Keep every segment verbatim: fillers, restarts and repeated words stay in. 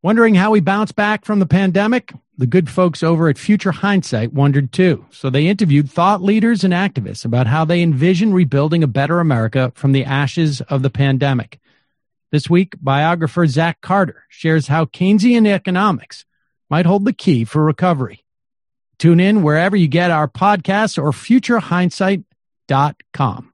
Wondering how we bounce back from the pandemic? The good folks over at Future Hindsight wondered too. So they interviewed thought leaders and activists about how they envision rebuilding a better America from the ashes of the pandemic. This week, biographer Zach Carter shares how Keynesian economics might hold the key for recovery. Tune in wherever you get our podcasts or future hindsight dot com.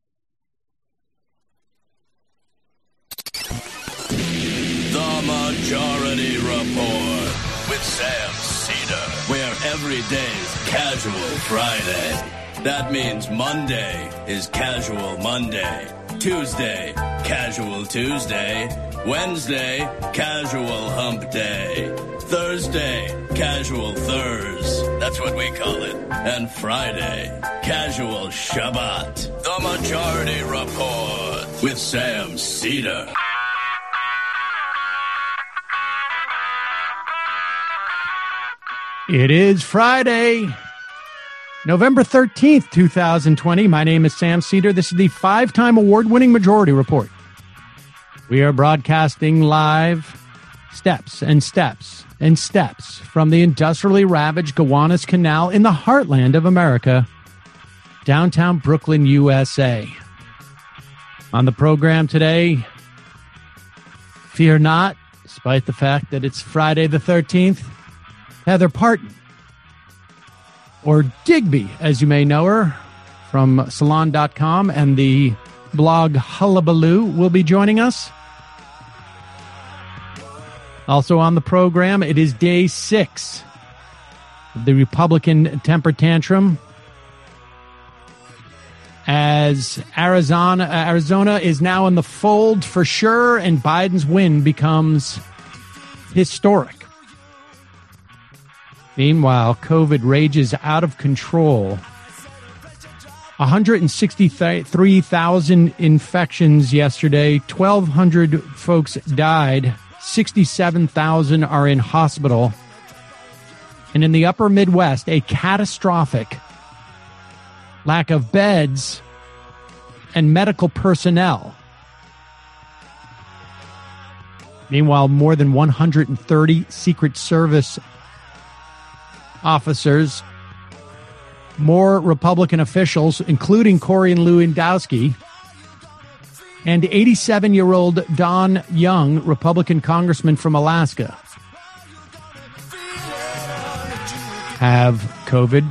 The Majority Report with Sam Cedar, where every day's Casual Friday. That means Monday is Casual Monday, Tuesday, Casual Tuesday, Wednesday, Casual Hump Day, Thursday, Casual Thurs, that's what we call it, and Friday, Casual Shabbat. The Majority Report with Sam Cedar. It is Friday, November thirteenth, twenty twenty. My name is Sam Cedar. This is the five-time award-winning Majority Report. We are broadcasting live steps and steps and steps from the industrially ravaged Gowanus Canal in the heartland of America, downtown Brooklyn, U S A. On the program today, fear not, despite the fact that it's Friday the thirteenth, Heather Parton, or Digby, as you may know her, from salon dot com and the blog Hullabaloo, will be joining us. Also on the program, it is day six of the Republican temper tantrum, as Arizona, Arizona is now in the fold for sure, and Biden's win becomes historic. Meanwhile, COVID rages out of control. one hundred sixty-three thousand infections yesterday. twelve hundred folks died. sixty-seven thousand are in hospital. And in the upper Midwest, a catastrophic lack of beds and medical personnel. Meanwhile, more than one hundred thirty Secret Service officers, more Republican officials, including Corey and Lewandowski, and eighty-seven-year-old Don Young, Republican congressman from Alaska, have COVID.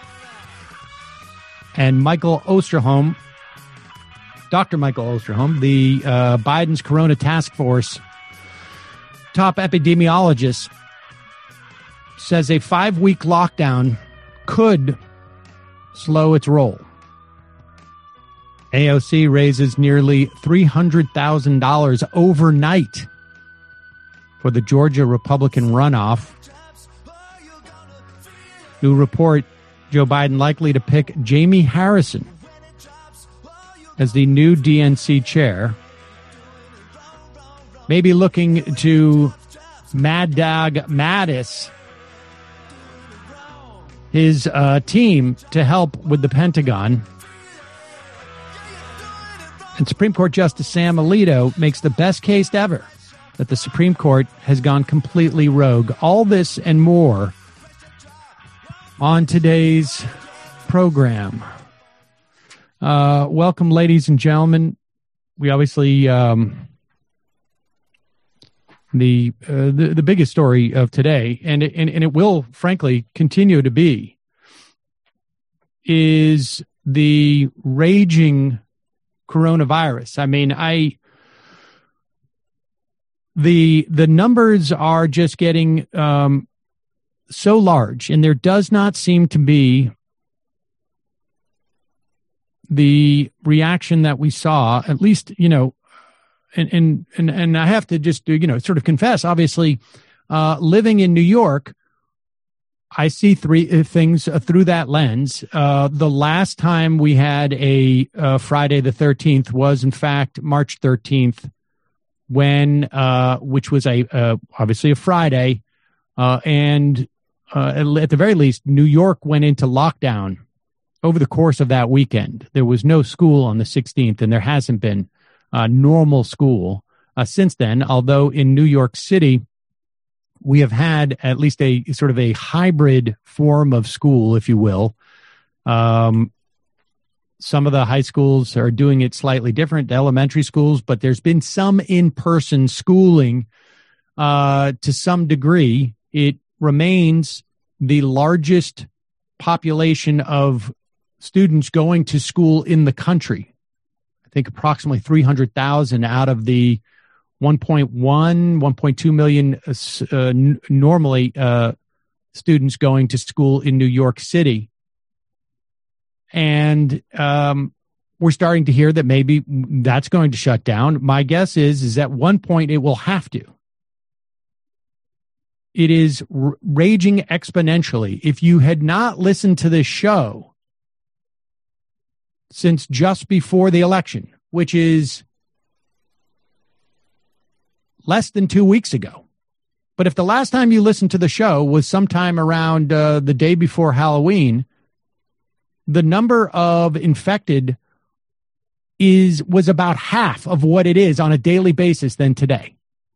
And Michael Osterholm, Doctor Michael Osterholm, the uh, Biden's Corona Task Force top epidemiologist, says a five-week lockdown could slow its roll. A O C raises nearly three hundred thousand dollars overnight for the Georgia Republican runoff. New report, Joe Biden likely to pick Jamie Harrison as the new D N C chair. Maybe looking to Mad Dog Mattis, his uh, team, to help with the Pentagon. And Supreme Court Justice Sam Alito makes the best case ever that the Supreme Court has gone completely rogue. All this and more on today's program. Uh, welcome, ladies and gentlemen. We obviously... Um, The, uh, the the biggest story of today, and it, and, and it will, frankly, continue to be, is the raging coronavirus. I mean, I the the numbers are just getting um, so large, and there does not seem to be the reaction that we saw, at least, you know. And, and and and I have to just, you know, sort of confess, obviously, uh, living in New York, I see three things through that lens. Uh, the last time we had a uh, Friday the thirteenth was, in fact, March thirteenth, when uh, which was a uh, obviously a Friday, uh, and uh, at the very least, New York went into lockdown over the course of that weekend. There was no school on the sixteenth, and there hasn't been uh, normal school uh, since then, although in New York City, we have had at least a sort of a hybrid form of school, if you will. Um, some of the high schools are doing it slightly different, the elementary schools, but there's been some in-person schooling uh, to some degree. It remains the largest population of students going to school in the country. I think approximately three hundred thousand out of the one point one, one point two million uh, n- normally uh, students going to school in New York City. And um, we're starting to hear that maybe that's going to shut down. My guess is, is at one point it will have to. It is r- raging exponentially. If you had not listened to this show since just before the election, which is less than two weeks ago, but if the last time you listened to the show was sometime around uh, the day before Halloween, the number of infected is was about half of what it is on a daily basis than today.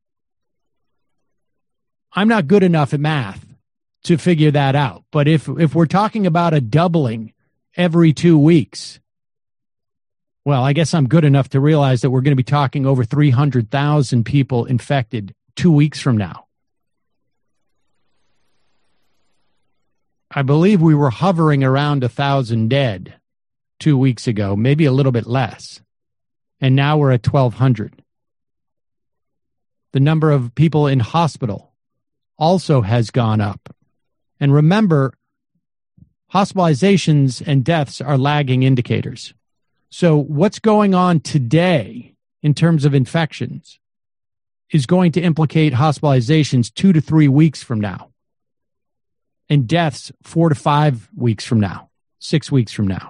I'm not good enough at math to figure that out. But if if we're talking about a doubling every two weeks, well, I guess I'm good enough to realize that we're going to be talking over three hundred thousand people infected two weeks from now. I believe we were hovering around one thousand dead two weeks ago, maybe a little bit less. And now we're at twelve hundred. The number of people in hospital also has gone up. And remember, hospitalizations and deaths are lagging indicators. So what's going on today in terms of infections is going to implicate hospitalizations two to three weeks from now, and deaths four to five weeks from now, six weeks from now.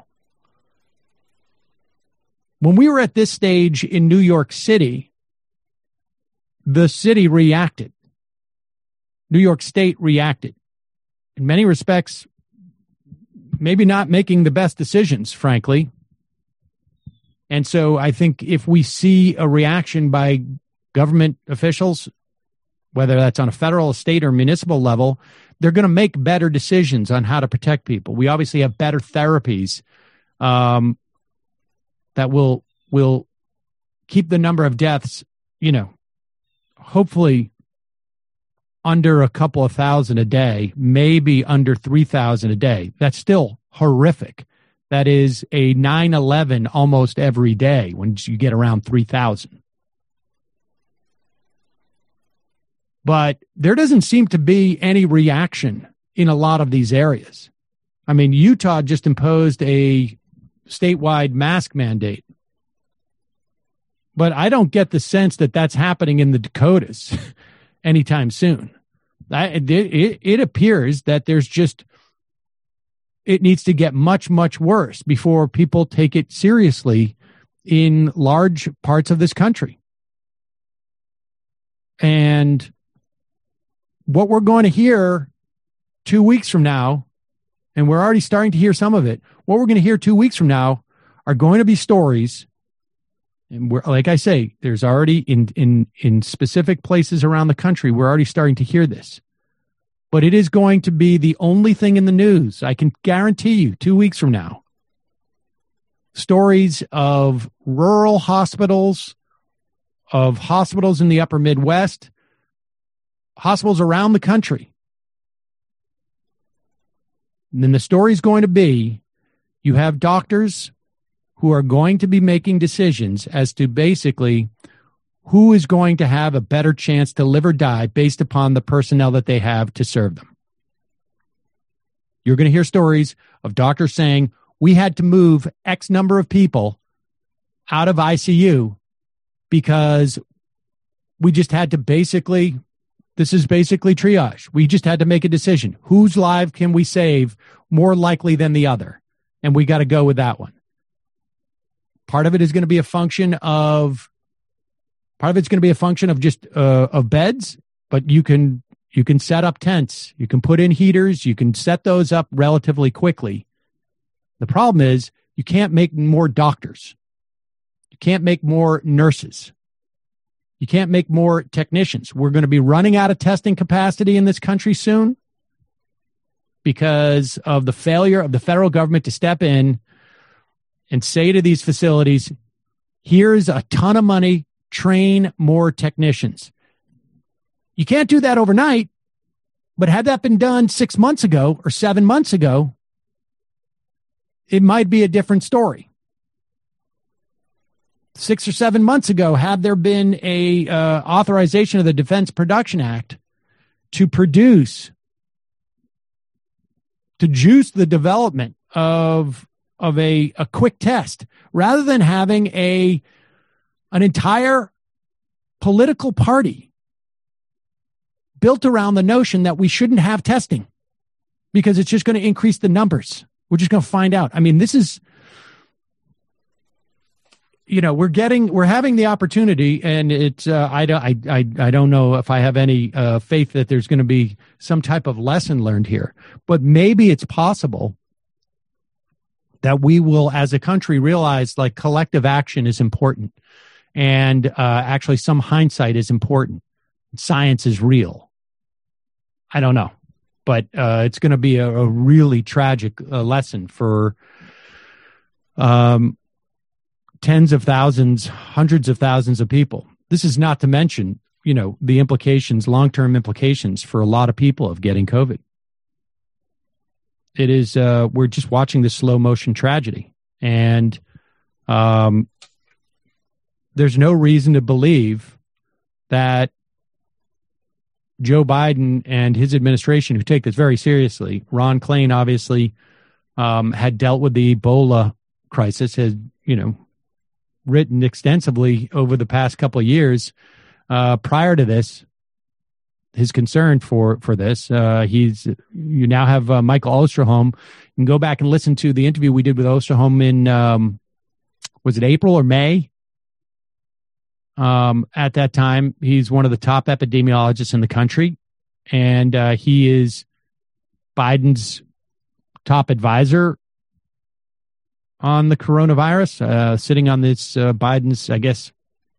When we were at this stage in New York City, the city reacted. New York State reacted. In many respects, maybe not making the best decisions, frankly. And so I think if we see a reaction by government officials, whether that's on a federal, state, or municipal level, they're going to make better decisions on how to protect people. We obviously have better therapies um, that will will keep the number of deaths, you know, hopefully under a couple of thousand a day, maybe under three thousand a day. That's still horrific. That is a nine eleven almost every day when you get around three thousand. But there doesn't seem to be any reaction in a lot of these areas. I mean, Utah just imposed a statewide mask mandate. But I don't get the sense that that's happening in the Dakotas anytime soon. I, it, it, it appears that there's just, it needs to get much, much worse before people take it seriously in large parts of this country. And what we're going to hear two weeks from now, and we're already starting to hear some of it, what we're going to hear two weeks from now are going to be stories. And we're, like I say, there's already in, in, in specific places around the country, we're already starting to hear this. But it is going to be the only thing in the news. I can guarantee you two weeks from now, stories of rural hospitals, of hospitals in the upper Midwest, hospitals around the country. And then the story is going to be, you have doctors who are going to be making decisions as to basically who is going to have a better chance to live or die based upon the personnel that they have to serve them. You're going to hear stories of doctors saying, we had to move X number of people out of I C U because we just had to basically, this is basically triage. We just had to make a decision. Whose life can we save more likely than the other? And we got to go with that one. Part of it is going to be a function of, part of it's going to be a function of just uh, of beds, but you can you can set up tents, you can put in heaters, you can set those up relatively quickly. The problem is you can't make more doctors, you can't make more nurses, You can't make more technicians. We're going to be running out of testing capacity in this country soon because of the failure of the federal government to step in and say to these facilities, here's a ton of money, train more technicians. You can't do that overnight, but had that been done six months ago or seven months ago, it might be a different story. Six or seven months ago, had there been a uh, authorization of the Defense Production Act to produce, to juice the development of of a, a quick test, rather than having a an entire political party built around the notion that we shouldn't have testing because it's just going to increase the numbers. We're just going to find out. I mean, this is, you know, we're getting, we're having the opportunity, and it's, uh, I don't, I, I, I don't know if I have any uh, faith that there's going to be some type of lesson learned here, but maybe it's possible that we will, as a country, realize like collective action is important, and uh, actually some hindsight is important. Science is real. I don't know, but uh, it's going to be a, a really tragic uh, lesson for um, tens of thousands, hundreds of thousands of people. This is not to mention, you know, the implications, long-term implications for a lot of people of getting COVID. It is, uh, we're just watching this slow motion tragedy, and um, there's no reason to believe that Joe Biden and his administration, who take this very seriously, Ron Klain obviously um, had dealt with the Ebola crisis, has, you know, written extensively over the past couple of years uh, prior to this, his concern for, for this. Uh, he's, you now have uh, Michael Osterholm. You can go back and listen to the interview we did with Osterholm in, um, was it April or May? Um, at that time, he's one of the top epidemiologists in the country, and uh, he is Biden's top advisor on the coronavirus, uh, sitting on this uh, Biden's, I guess,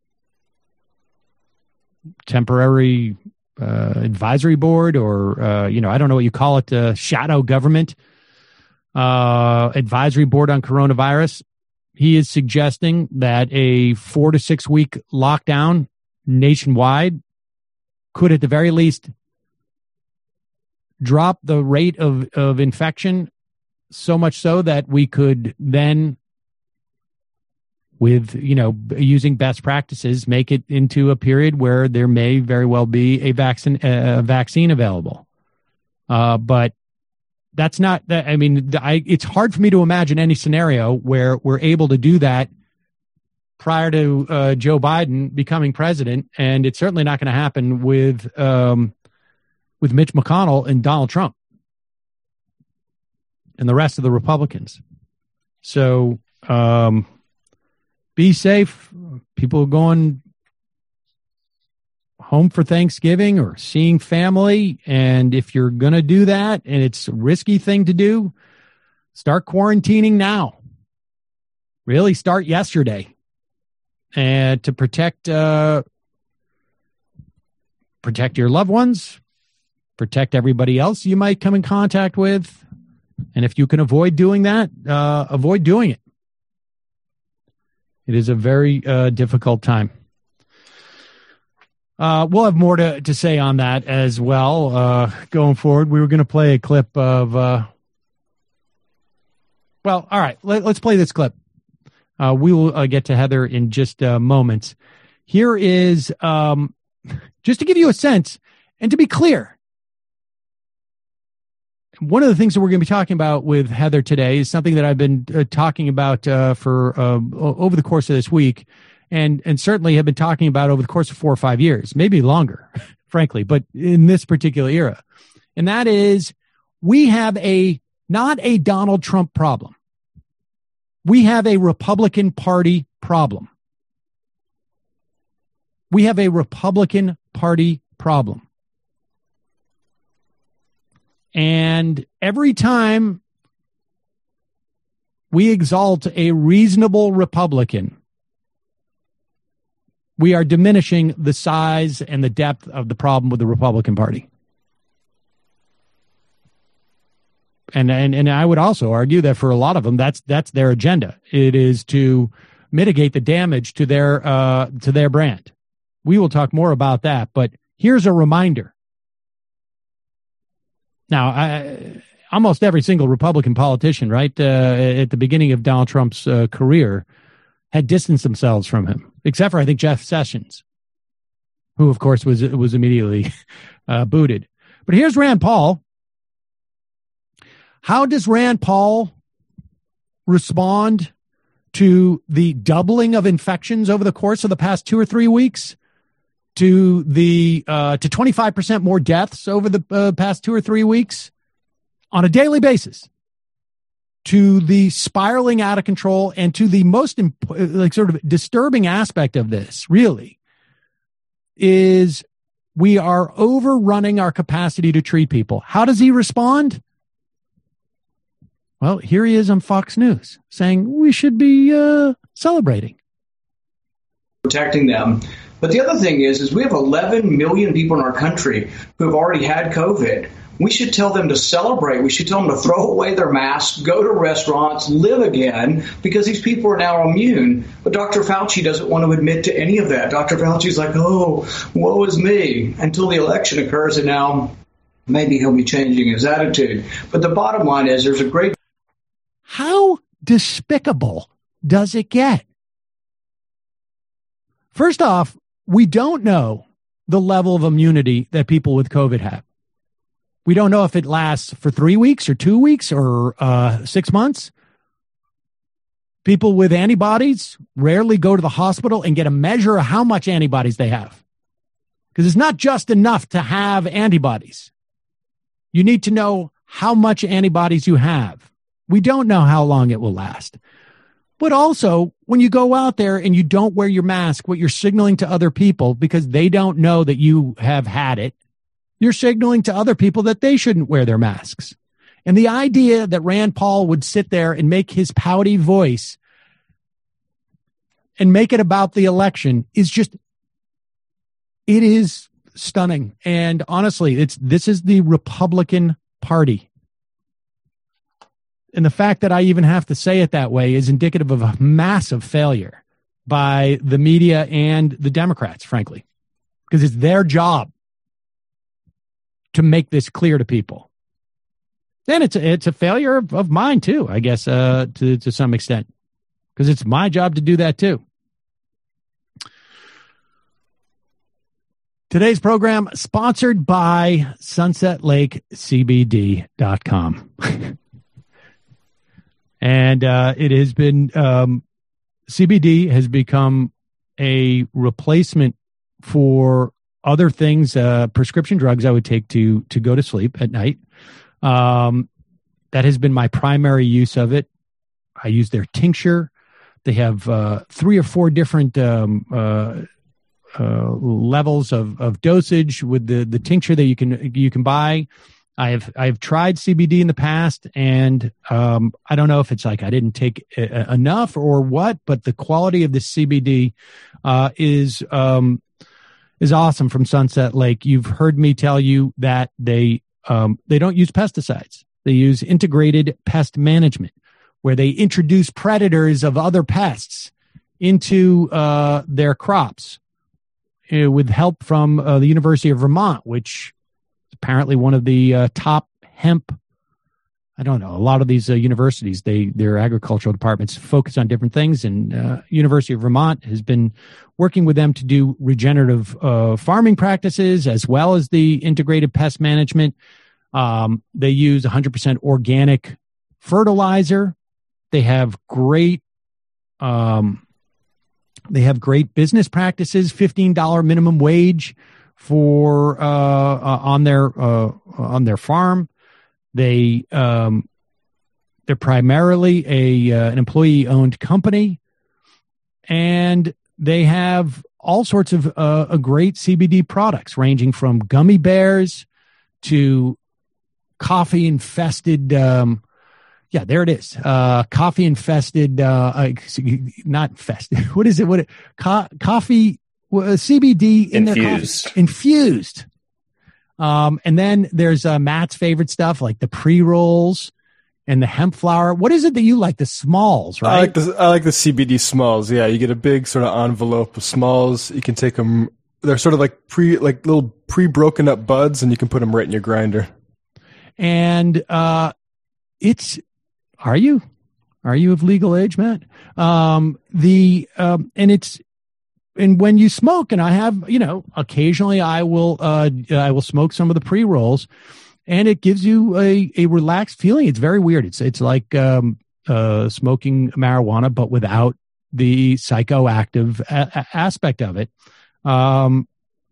temporary uh, advisory board, or, uh, you know, I don't know what you call it, uh, shadow government uh, advisory board on coronavirus. He is suggesting that a four to six week lockdown nationwide could at the very least drop the rate of, of infection so much so that we could then, with, you know, using best practices, make it into a period where there may very well be a vaccine, a vaccine available. Uh, but That's not that. I mean, I, it's hard for me to imagine any scenario where we're able to do that prior to uh, Joe Biden becoming president, and it's certainly not going to happen with um, with Mitch McConnell and Donald Trump and the rest of the Republicans. So um, be safe. People going home for Thanksgiving or seeing family. And if you're going to do that and it's a risky thing to do, start quarantining now. Really start yesterday. And to protect, uh, protect your loved ones, protect everybody else you might come in contact with. And if you can avoid doing that, uh, avoid doing it. It is a very uh, difficult time. Uh, we'll have more to, to say on that as well uh, going forward. We were going to play a clip of, uh, well, all right, let, let's play this clip. Uh, we will uh, get to Heather in just uh, moments. Here is, um, just to give you a sense, and to be clear, one of the things that we're going to be talking about with Heather today is something that I've been uh, talking about uh, for uh, over the course of this week. And and certainly have been talking about over the course of four or five years, maybe longer, frankly, but in this particular era. And that is, we have a, not a Donald Trump problem. We have a Republican Party problem. We have a Republican Party problem. And every time we exalt a reasonable Republican, we are diminishing the size and the depth of the problem with the Republican Party. And, and and I would also argue that for a lot of them, that's that's their agenda. It is to mitigate the damage to their uh, to their brand. We will talk more about that, but here's a reminder. Now, I, almost every single Republican politician, right, uh, at the beginning of Donald Trump's uh, career, had distanced themselves from him, except for I think Jeff Sessions, who of course was was immediately uh, booted. But here's Rand Paul. How does Rand Paul respond to the doubling of infections over the course of the past two or three weeks, to the uh, to twenty-five percent more deaths over the uh, past two or three weeks on a daily basis, to the spiraling out of control, and to the most imp- like sort of disturbing aspect of this, really, is we are overrunning our capacity to treat people. How does he respond? Well, here he is on Fox News saying we should be uh, celebrating. Protecting them. But the other thing is, is we have eleven million people in our country who have already had COVID. We should tell them to celebrate. We should tell them to throw away their masks, go to restaurants, live again, because these people are now immune. But Doctor Fauci doesn't want to admit to any of that. Doctor Fauci's like, oh, woe is me, until the election occurs, and now maybe he'll be changing his attitude. But the bottom line is there's a great... How despicable does it get? First off, we don't know the level of immunity that people with COVID have. We don't know if it lasts for three weeks or two weeks or uh, six months. People with antibodies rarely go to the hospital and get a measure of how much antibodies they have. Because it's not just enough to have antibodies. You need to know how much antibodies you have. We don't know how long it will last. But also, when you go out there and you don't wear your mask, what you're signaling to other people, because they don't know that you have had it, you're signaling to other people that they shouldn't wear their masks. And the idea that Rand Paul would sit there and make his pouty voice and make it about the election is just, it is stunning. And honestly, it's this is the Republican Party. And the fact that I even have to say it that way is indicative of a massive failure by the media and the Democrats, frankly, because it's their job to make this clear to people. Then it's a, it's a failure of, of mine too, I guess, uh, to, to some extent, because it's my job to do that too. Today's program sponsored by Sunset Lake C B D dot com. And uh, it has been, um, C B D has become a replacement for other things, uh, prescription drugs I would take to to go to sleep at night. Um, that has been my primary use of it. I use their tincture. They have uh, three or four different um, uh, uh, levels of, of dosage with the, the tincture that you can you can buy. I have I've tried C B D in the past, and um, I don't know if it's like I didn't take a, enough or what, but the quality of the C B D uh, is um, is awesome from Sunset Lake. You've heard me tell you that they um, they don't use pesticides. They use integrated pest management, where they introduce predators of other pests into uh, their crops uh, with help from uh, the University of Vermont, which apparently one of the uh, top hemp, I don't know, a lot of these uh, universities, they their agricultural departments focus on different things, and uh, University of Vermont has been working with them to do regenerative uh, farming practices as well as the integrated pest management. Um, they use one hundred percent organic fertilizer. They have great um, they have great business practices, fifteen dollars minimum wage for uh, uh on their uh on their farm. They um they're primarily a uh, an employee owned company, and they have all sorts of uh great C B D products, ranging from gummy bears to coffee infested um yeah there it is uh coffee infested uh not infested what is it what it, co- coffee well, C B D in infused. their coffee. Infused. Um, and then there's uh, Matt's favorite stuff like the pre-rolls and the hemp flower. What is it that you like? The smalls, right? I like the I like the C B D smalls. Yeah, you get a big sort of envelope of smalls. You can take them. They're sort of like pre like little pre-broken up buds, and you can put them right in your grinder. And uh, it's are you are you of legal age, Matt? Um, the um, and it's. And when you smoke, and I have, you know, occasionally I will, uh, I will smoke some of the pre-rolls, and it gives you a, a relaxed feeling. It's very weird. It's it's like um, uh, smoking marijuana, but without the psychoactive a- a- aspect of it. Um,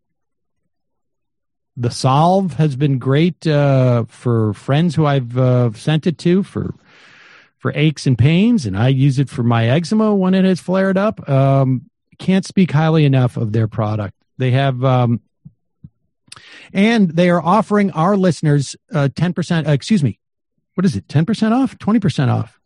the Solve has been great uh, for friends who I've uh, sent it to for for aches and pains, and I use it for my eczema when it has flared up. Um, Can't speak highly enough of their product. They have, um, and they are offering our listeners uh, ten percent, uh, excuse me, what is it, ten percent off, twenty percent off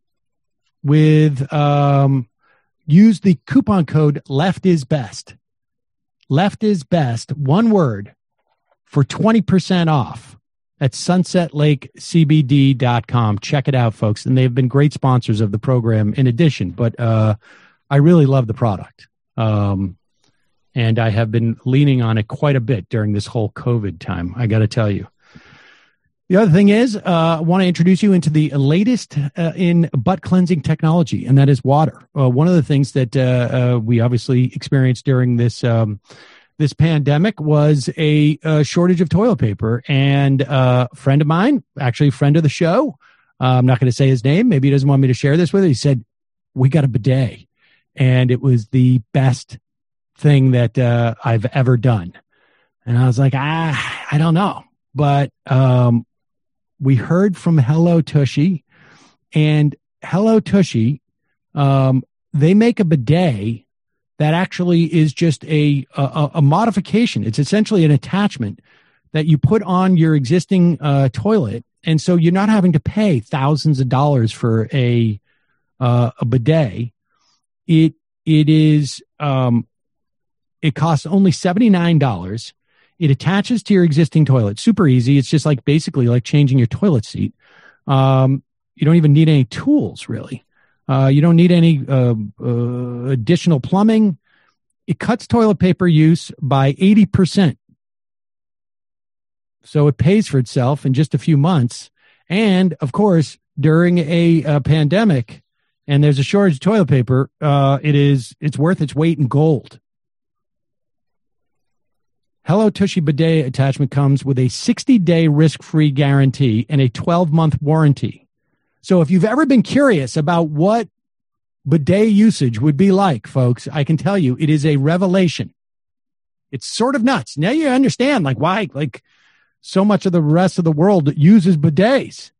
with, um, use the coupon code Left is Best. Left is Best, one word, for twenty percent off at sunset lake c b d dot com. Check it out, folks. And they've been great sponsors of the program in addition, but, uh, I really love the product, um, and I have been leaning on it quite a bit during this whole COVID time, I got to tell you. The other thing is, uh, I want to introduce you into the latest uh, in butt cleansing technology, and that is water. Uh, one of the things that uh, uh, we obviously experienced during this um, this pandemic was a, a shortage of toilet paper, and uh, a friend of mine, actually a friend of the show, uh, I'm not going to say his name, maybe he doesn't want me to share this with him, he said, we got a bidet. And it was the best thing that uh, I've ever done. And I was like, ah, I don't know. But um, we heard from Hello Tushy. And Hello Tushy, um, they make a bidet that actually is just a, a, a modification. It's essentially an attachment that you put on your existing uh, toilet. And so you're not having to pay thousands of dollars for a uh, a bidet. It it is um, it costs only seventy-nine dollars. It attaches to your existing toilet. Super easy. It's just like basically like changing your toilet seat. Um, you don't even need any tools, really. Uh, you don't need any uh, uh, additional plumbing. It cuts toilet paper use by eighty percent. So it pays for itself in just a few months. And of course, during a, a pandemic, and there's a shortage of toilet paper, uh, it is, it's worth its weight in gold. Hello Tushy bidet attachment comes with a sixty-day risk-free guarantee and a twelve-month warranty. So if you've ever been curious about what bidet usage would be like, folks, I can tell you it is a revelation. It's sort of nuts. Now you understand like why like so much of the rest of the world uses bidets.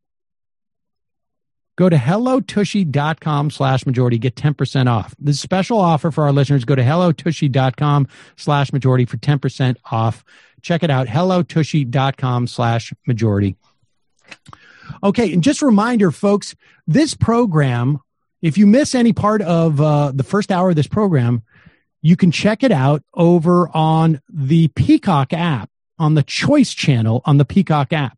Go to hellotushy.com slash majority. Get ten percent off. This is a special offer for our listeners. Go to hellotushy.com slash majority for ten percent off. Check it out. hellotushy.com slash majority. Okay, and just a reminder, folks, this program, if you miss any part of uh, the first hour of this program, you can check it out over on the Peacock app, on the Choice channel on the Peacock app.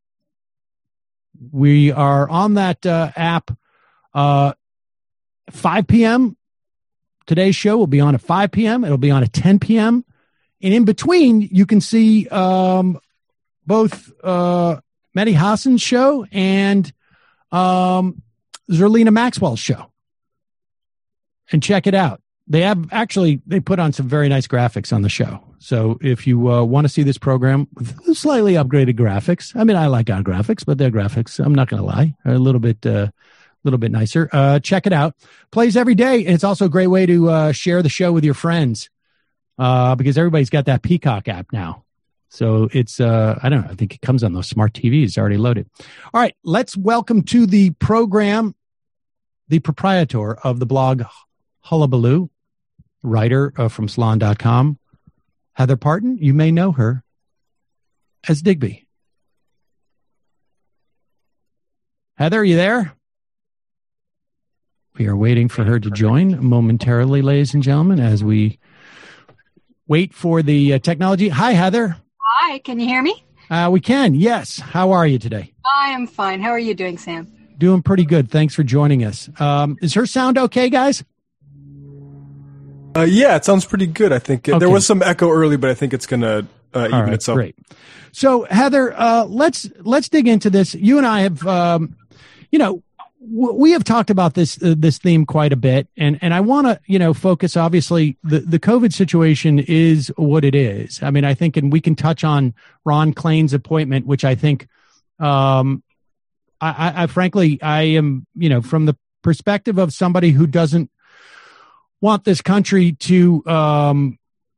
We are on that uh, app uh, five p.m. Today's show will be on at five p.m. It'll be on at ten p.m. And in between, you can see um, both uh, Mehdi Hassan's show and um, Zerlina Maxwell's show. And check it out. They have actually, they put on some very nice graphics on the show. So if you uh, want to see this program with slightly upgraded graphics, I mean, I like our graphics, but their graphics, I'm not going to lie, are a little bit, uh, little bit nicer. Uh, check it out. Plays every day. And it's also a great way to uh, share the show with your friends uh, because everybody's got that Peacock app now. So it's, uh, I don't know, I think it comes on those smart T Vs already loaded. All right, let's welcome to the program the proprietor of the blog Hullabaloo, writer uh, from salon dot com, Heather Parton. You may know her as Digby. Heather, are you there? We are waiting for her to join momentarily, ladies and gentlemen, as we wait for the uh, technology. Hi, Heather. Hi, can you hear me? Uh, we can, yes. How are you today? I am fine. How are you doing, Sam? Doing pretty good. Thanks for joining us. Um, is her sound okay, guys? Uh, yeah, it sounds pretty good. I think Okay. there was some echo early, but I think it's going to uh, even right, itself. Great. So, Heather, uh, let's let's dig into this. You and I have, um, you know, w- we have talked about this uh, this theme quite a bit, and and I want to, you know, focus. Obviously, the the COVID situation is what it is. I mean, I think, and we can touch on Ron Klain's appointment, which I think, um, I, I, I frankly, I am, you know, from the perspective of somebody who doesn't want this country to um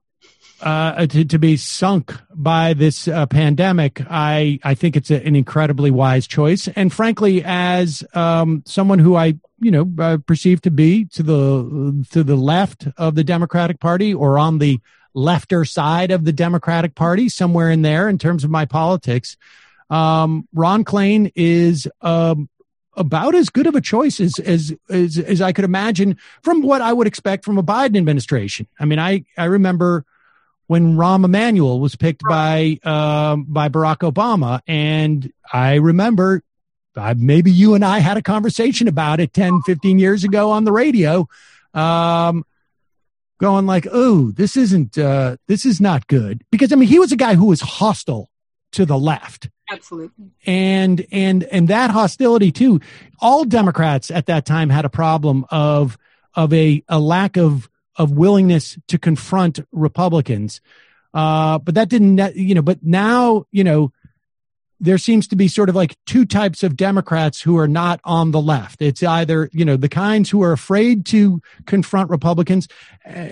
uh to, to be sunk by this uh, pandemic, I I think it's a, an incredibly wise choice. And frankly, as um someone who I you know uh, perceive to be to the to the left of the Democratic Party, or on the lefter side of the Democratic Party, somewhere in there in terms of my politics, um Ron Klain is um about as good of a choice as, as, as, as I could imagine from what I would expect from a Biden administration. I mean, I, I remember when Rahm Emanuel was picked by, um, by Barack Obama. And I remember uh, maybe you and I had a conversation about it ten, fifteen years ago on the radio, um, going like, oh, this isn't, uh, this is not good. Because I mean, he was a guy who was hostile to the left. Absolutely. And, and, and that hostility too, all Democrats at that time had a problem of, of a, a lack of, of willingness to confront Republicans. Uh, but that didn't, you know, but now, you know, there seems to be sort of like two types of Democrats who are not on the left. It's either, you know, the kinds who are afraid to confront Republicans, uh,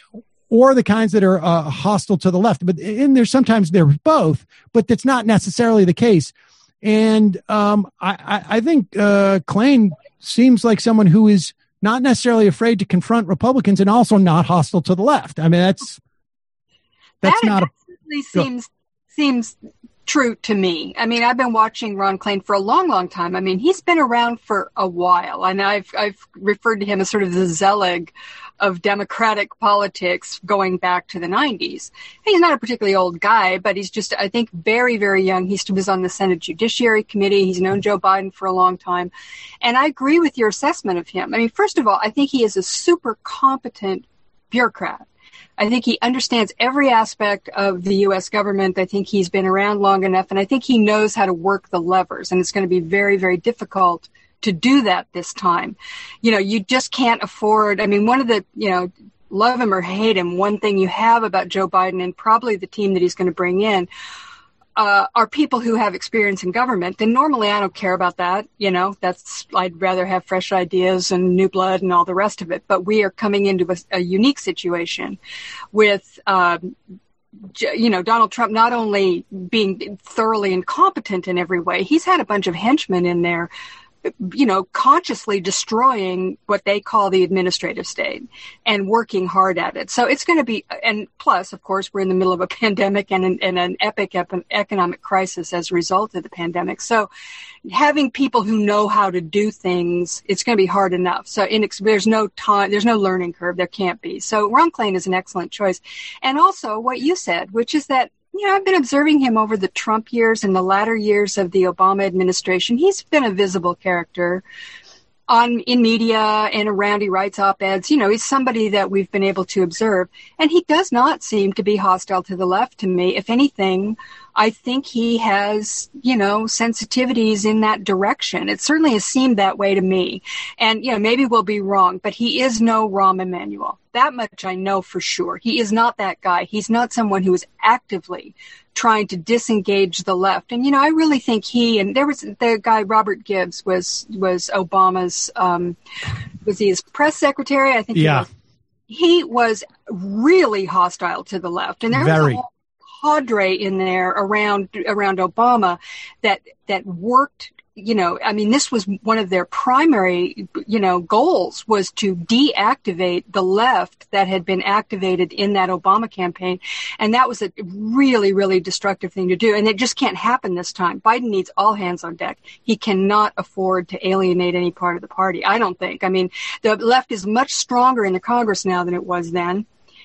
or the kinds that are uh, hostile to the left. But in there, sometimes they're both, but that's not necessarily the case. And um, I, I, I think uh, Klain seems like someone who is not necessarily afraid to confront Republicans and also not hostile to the left. I mean, that's that's that not absolutely a, seems seems true to me. I mean, I've been watching Ron Klain for a long, long time. I mean, he's been around for a while, and I've I've referred to him as sort of the Zelig of Democratic politics going back to the nineties. He's not a particularly old guy, but he's just, I think, very, very young. He was on the Senate Judiciary Committee. He's known Joe Biden for a long time. And I agree with your assessment of him. I mean, first of all, I think he is a super competent bureaucrat. I think he understands every aspect of the U S government. I think he's been around long enough, and I think he knows how to work the levers. And it's going to be very, very difficult to do that this time. You know, you just can't afford, I mean, one of the, you know, love him or hate him, one thing you have about Joe Biden and probably the team that he's going to bring in uh, are people who have experience in government. And normally I don't care about that. You know, that's, I'd rather have fresh ideas and new blood and all the rest of it. But we are coming into a, a unique situation with, um, you know, Donald Trump not only being thoroughly incompetent in every way, he's had a bunch of henchmen in there, you know, consciously destroying what they call the administrative state and working hard at it. So it's going to be, and plus, of course, we're in the middle of a pandemic and an, and an epic ep- economic crisis as a result of the pandemic. So having people who know how to do things, it's going to be hard enough. So in, there's no time, there's no learning curve. There can't be. So Ron Klain is an excellent choice. And also what you said, which is that, you know, I've been observing him over the Trump years and the latter years of the Obama administration. He's been a visible character on in media and around. He writes op-eds. You know, he's somebody that we've been able to observe. And he does not seem to be hostile to the left to me. If anything, I think he has, you know, sensitivities in that direction. It certainly has seemed that way to me. And, you know, maybe we'll be wrong, but he is no Rahm Emanuel. That much I know for sure. He is not that guy. He's not someone who is actively trying to disengage the left. And, you know, I really think he, and there was the guy, Robert Gibbs, was, was Obama's, um, was he his press secretary? I think yeah. he was. He was really hostile to the left. And there Very. was a whole cadre in there around, around Obama that, that worked. You know, I mean, this was one of their primary, you know, goals was to deactivate the left that had been activated in that Obama campaign. And that was a really, really destructive thing to do. And it just can't happen this time. Biden needs all hands on deck. He cannot afford to alienate any part of the party, I don't think. I mean, the left is much stronger in the Congress now than it was then.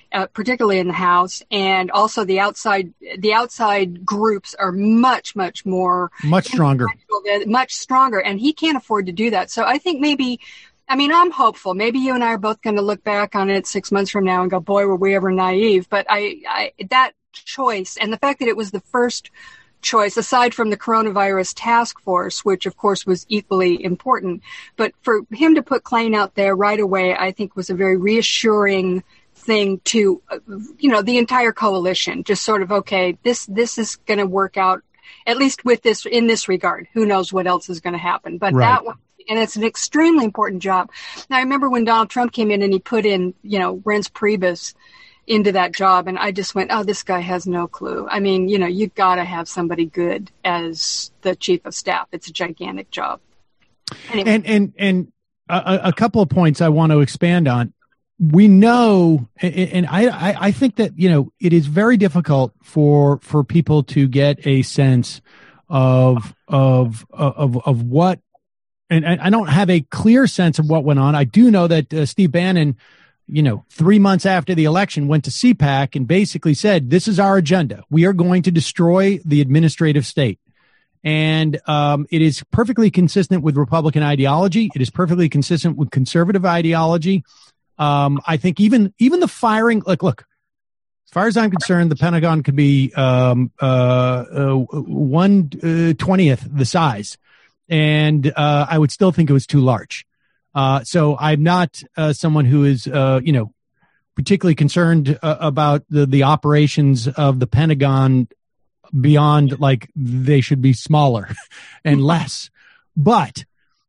uh, particularly in the House, and also the outside the outside groups are much, much more much stronger, much stronger, and he can't afford to do that. So I think maybe, I mean, I'm hopeful. Maybe you and I are both going to look back on it six months from now and go, boy, were we ever naive. But I, I that choice and the fact that it was the first choice, aside from the coronavirus task force, which of course was equally important, but for him to put Klain out there right away, I think was a very reassuring thing to, uh, you know, the entire coalition. Just sort of, okay, this this is going to work out, at least with this, in this regard. Who knows what else is going to happen? But right. that one, and it's an extremely important job. Now, I remember when Donald Trump came in and he put in, you know, Reince Priebus into that job, and I just went, oh, this guy has no clue. I mean, you know, you've got to have somebody good as the chief of staff. It's a gigantic job. Anyway. And and and a, a couple of points I want to expand on. We know, and I, I think that, you know, it is very difficult for for people to get a sense of of of of what, and I don't have a clear sense of what went on. I do know that uh, Steve Bannon, you know, three months after the election, went to C PAC and basically said, this is our agenda. We are going to destroy the administrative state. And um, it is perfectly consistent with Republican ideology. It is perfectly consistent with conservative ideology. Um, I think even even the firing, like, look, as far as I'm concerned, the Pentagon could be um, uh, uh, one twentieth the size. And uh, I would still think it was too large. Uh, so I'm not uh, someone who is, uh, you know, particularly concerned uh, about the, the operations of the Pentagon beyond, like, they should be smaller and less. But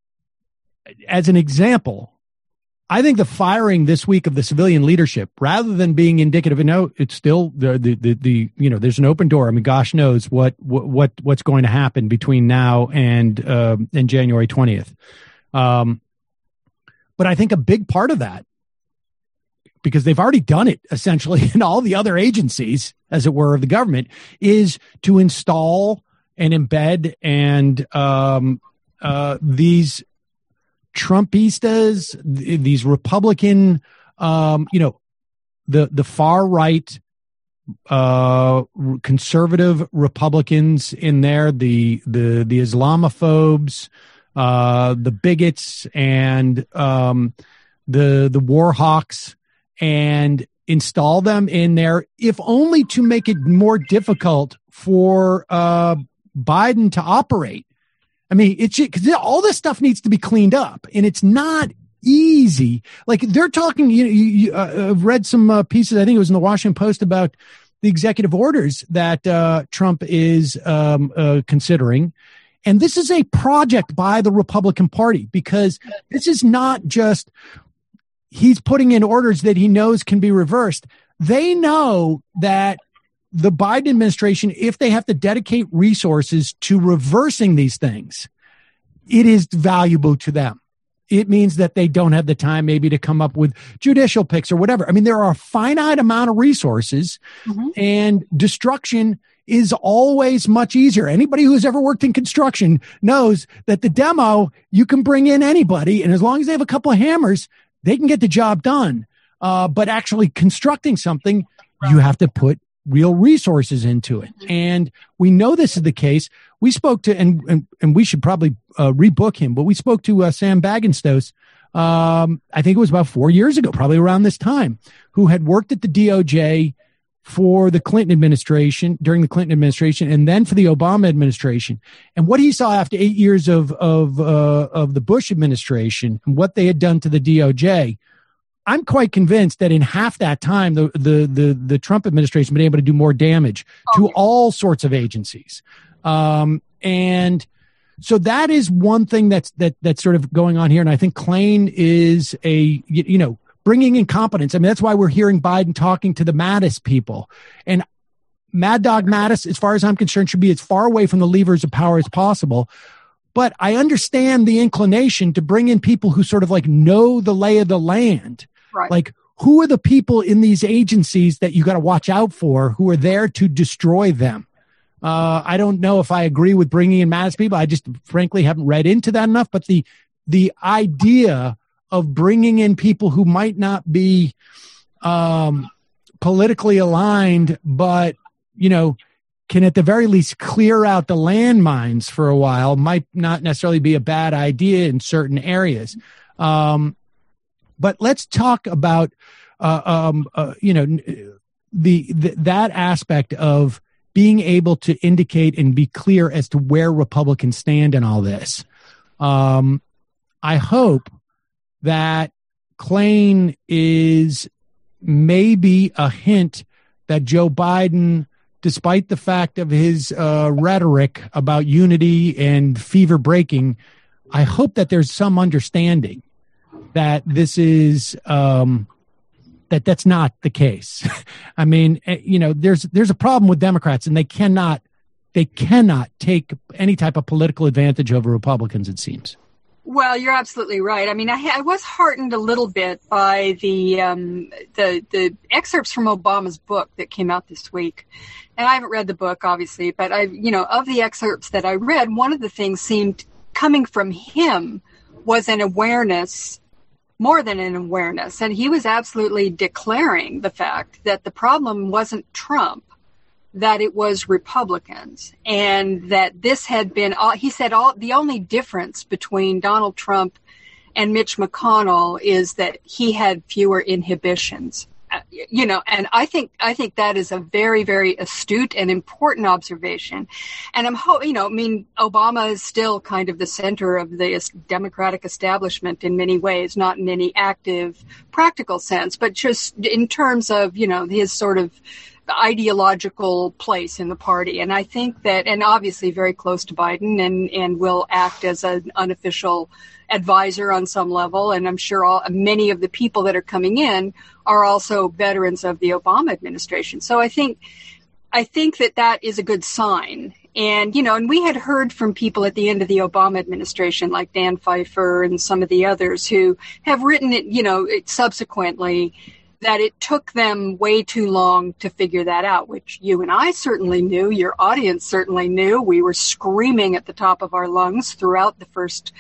as an example, I think the firing this week of the civilian leadership, rather than being indicative, and no, it's still the, the, the, the, you know, there's an open door. I mean, gosh knows what, what, what's going to happen between now and, uh, and January twentieth. Um, But I think a big part of that, because they've already done it essentially in all the other agencies, as it were, of the government, is to install and embed and um, uh, these Trumpistas, these Republican, um, you know, the the far right uh, conservative Republicans in there, the the the Islamophobes, uh, the bigots, and um, the the war hawks, and install them in there, if only to make it more difficult for uh, Biden to operate. I mean, it's because all this stuff needs to be cleaned up, and it's not easy. Like, they're talking, you know, you, you uh, I've read some uh, pieces, I think it was in the Washington Post, about the executive orders that uh, Trump is um, uh, considering. And this is a project by the Republican Party, because this is not just he's putting in orders that he knows can be reversed. They know that the Biden administration, if they have to dedicate resources to reversing these things, it is valuable to them. It means that they don't have the time maybe to come up with judicial picks or whatever. I mean, there are a finite amount of resources, mm-hmm. and destruction is always much easier. Anybody who's ever worked in construction knows that the demo, you can bring in anybody, and as long as they have a couple of hammers, they can get the job done. Uh, but actually constructing something, you have to put real resources into it. And we know this is the case. We spoke to, and and, and we should probably uh, rebook him, but we spoke to uh, Sam Bagenstos, um, I think it was about four years ago, probably around this time, who had worked at the D O J for the Clinton administration, during the Clinton administration, and then for the Obama administration. And what he saw after eight years of of uh, of the Bush administration, and what they had done to the D O J, I'm quite convinced that in half that time, the the the, the Trump administration been able to do more damage to all sorts of agencies. Um, and so that is one thing that's that that's sort of going on here. And I think Klain is a, you, you know, bringing in competence. I mean, that's why we're hearing Biden talking to the Mattis people. And Mad Dog Mattis, as far as I'm concerned, should be as far away from the levers of power as possible. But I understand the inclination to bring in people who sort of like know the lay of the land. Right. Like, who are the people in these agencies that you got to watch out for, who are there to destroy them? Uh, I don't know if I agree with bringing in Mattis people. I just frankly haven't read into that enough. But the the idea of bringing in people who might not be um, politically aligned, but, you know, can at the very least clear out the landmines for a while, might not necessarily be a bad idea in certain areas. Um, but let's talk about, uh, um, uh, you know, the, the that aspect of being able to indicate and be clear as to where Republicans stand in all this. Um, I hope that Klain is maybe a hint that Joe Biden, despite the fact of his uh, rhetoric about unity and fever breaking, I hope that there's some understanding that this is um, that that's not the case. I mean, you know, there's there's a problem with Democrats, and they cannot they cannot take any type of political advantage over Republicans, it seems. Well, you're absolutely right. I mean, I, I was heartened a little bit by the um, the the excerpts from Obama's book that came out this week. And I haven't read the book, obviously, but I, you know, of the excerpts that I read, one of the things seemed coming from him was an awareness, more than an awareness. And he was absolutely declaring the fact that the problem wasn't Trump, that it was Republicans, and that this had been, he said, all the only difference between Donald Trump and Mitch McConnell is that he had fewer inhibitions. You know, and I think I think that is a very, very astute and important observation. And I'm hoping, you know, I mean, Obama is still kind of the center of the Democratic establishment in many ways, not in any active, practical sense, but just in terms of, you know, his sort of ideological place in the party. And I think that, and obviously very close to Biden, and, and will act as an unofficial advisor on some level. And I'm sure all, many of the people that are coming in are also veterans of the Obama administration. So I think, I think that that is a good sign. And, you know, and we had heard from people at the end of the Obama administration, like Dan Pfeiffer and some of the others who have written it, you know, it subsequently, that it took them way too long to figure that out, which you and I certainly knew, your audience certainly knew. We were screaming at the top of our lungs throughout the first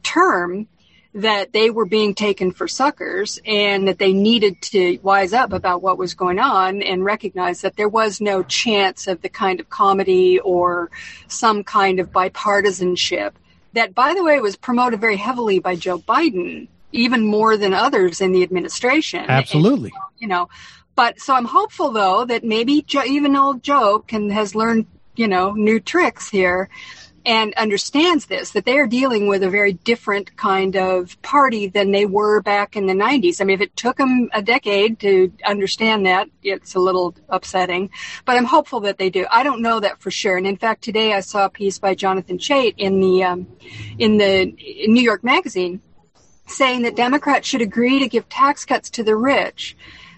term that they were being taken for suckers and that they needed to wise up about what was going on and recognize that there was no chance of the kind of comedy or some kind of bipartisanship that, by the way, was promoted very heavily by Joe Biden, even more than others in the administration. Absolutely. And, you know, but so I'm hopeful, though, that maybe Joe, even old Joe can has learned, you know, new tricks here and understands this, that they are dealing with a very different kind of party than they were back in the nineties. I mean, if it took them a decade to understand that, it's a little upsetting, but I'm hopeful that they do. I don't know that for sure. And in fact, today I saw a piece by Jonathan Chait in the, um, in the in New York Magazine saying that Democrats should agree to give tax cuts to the rich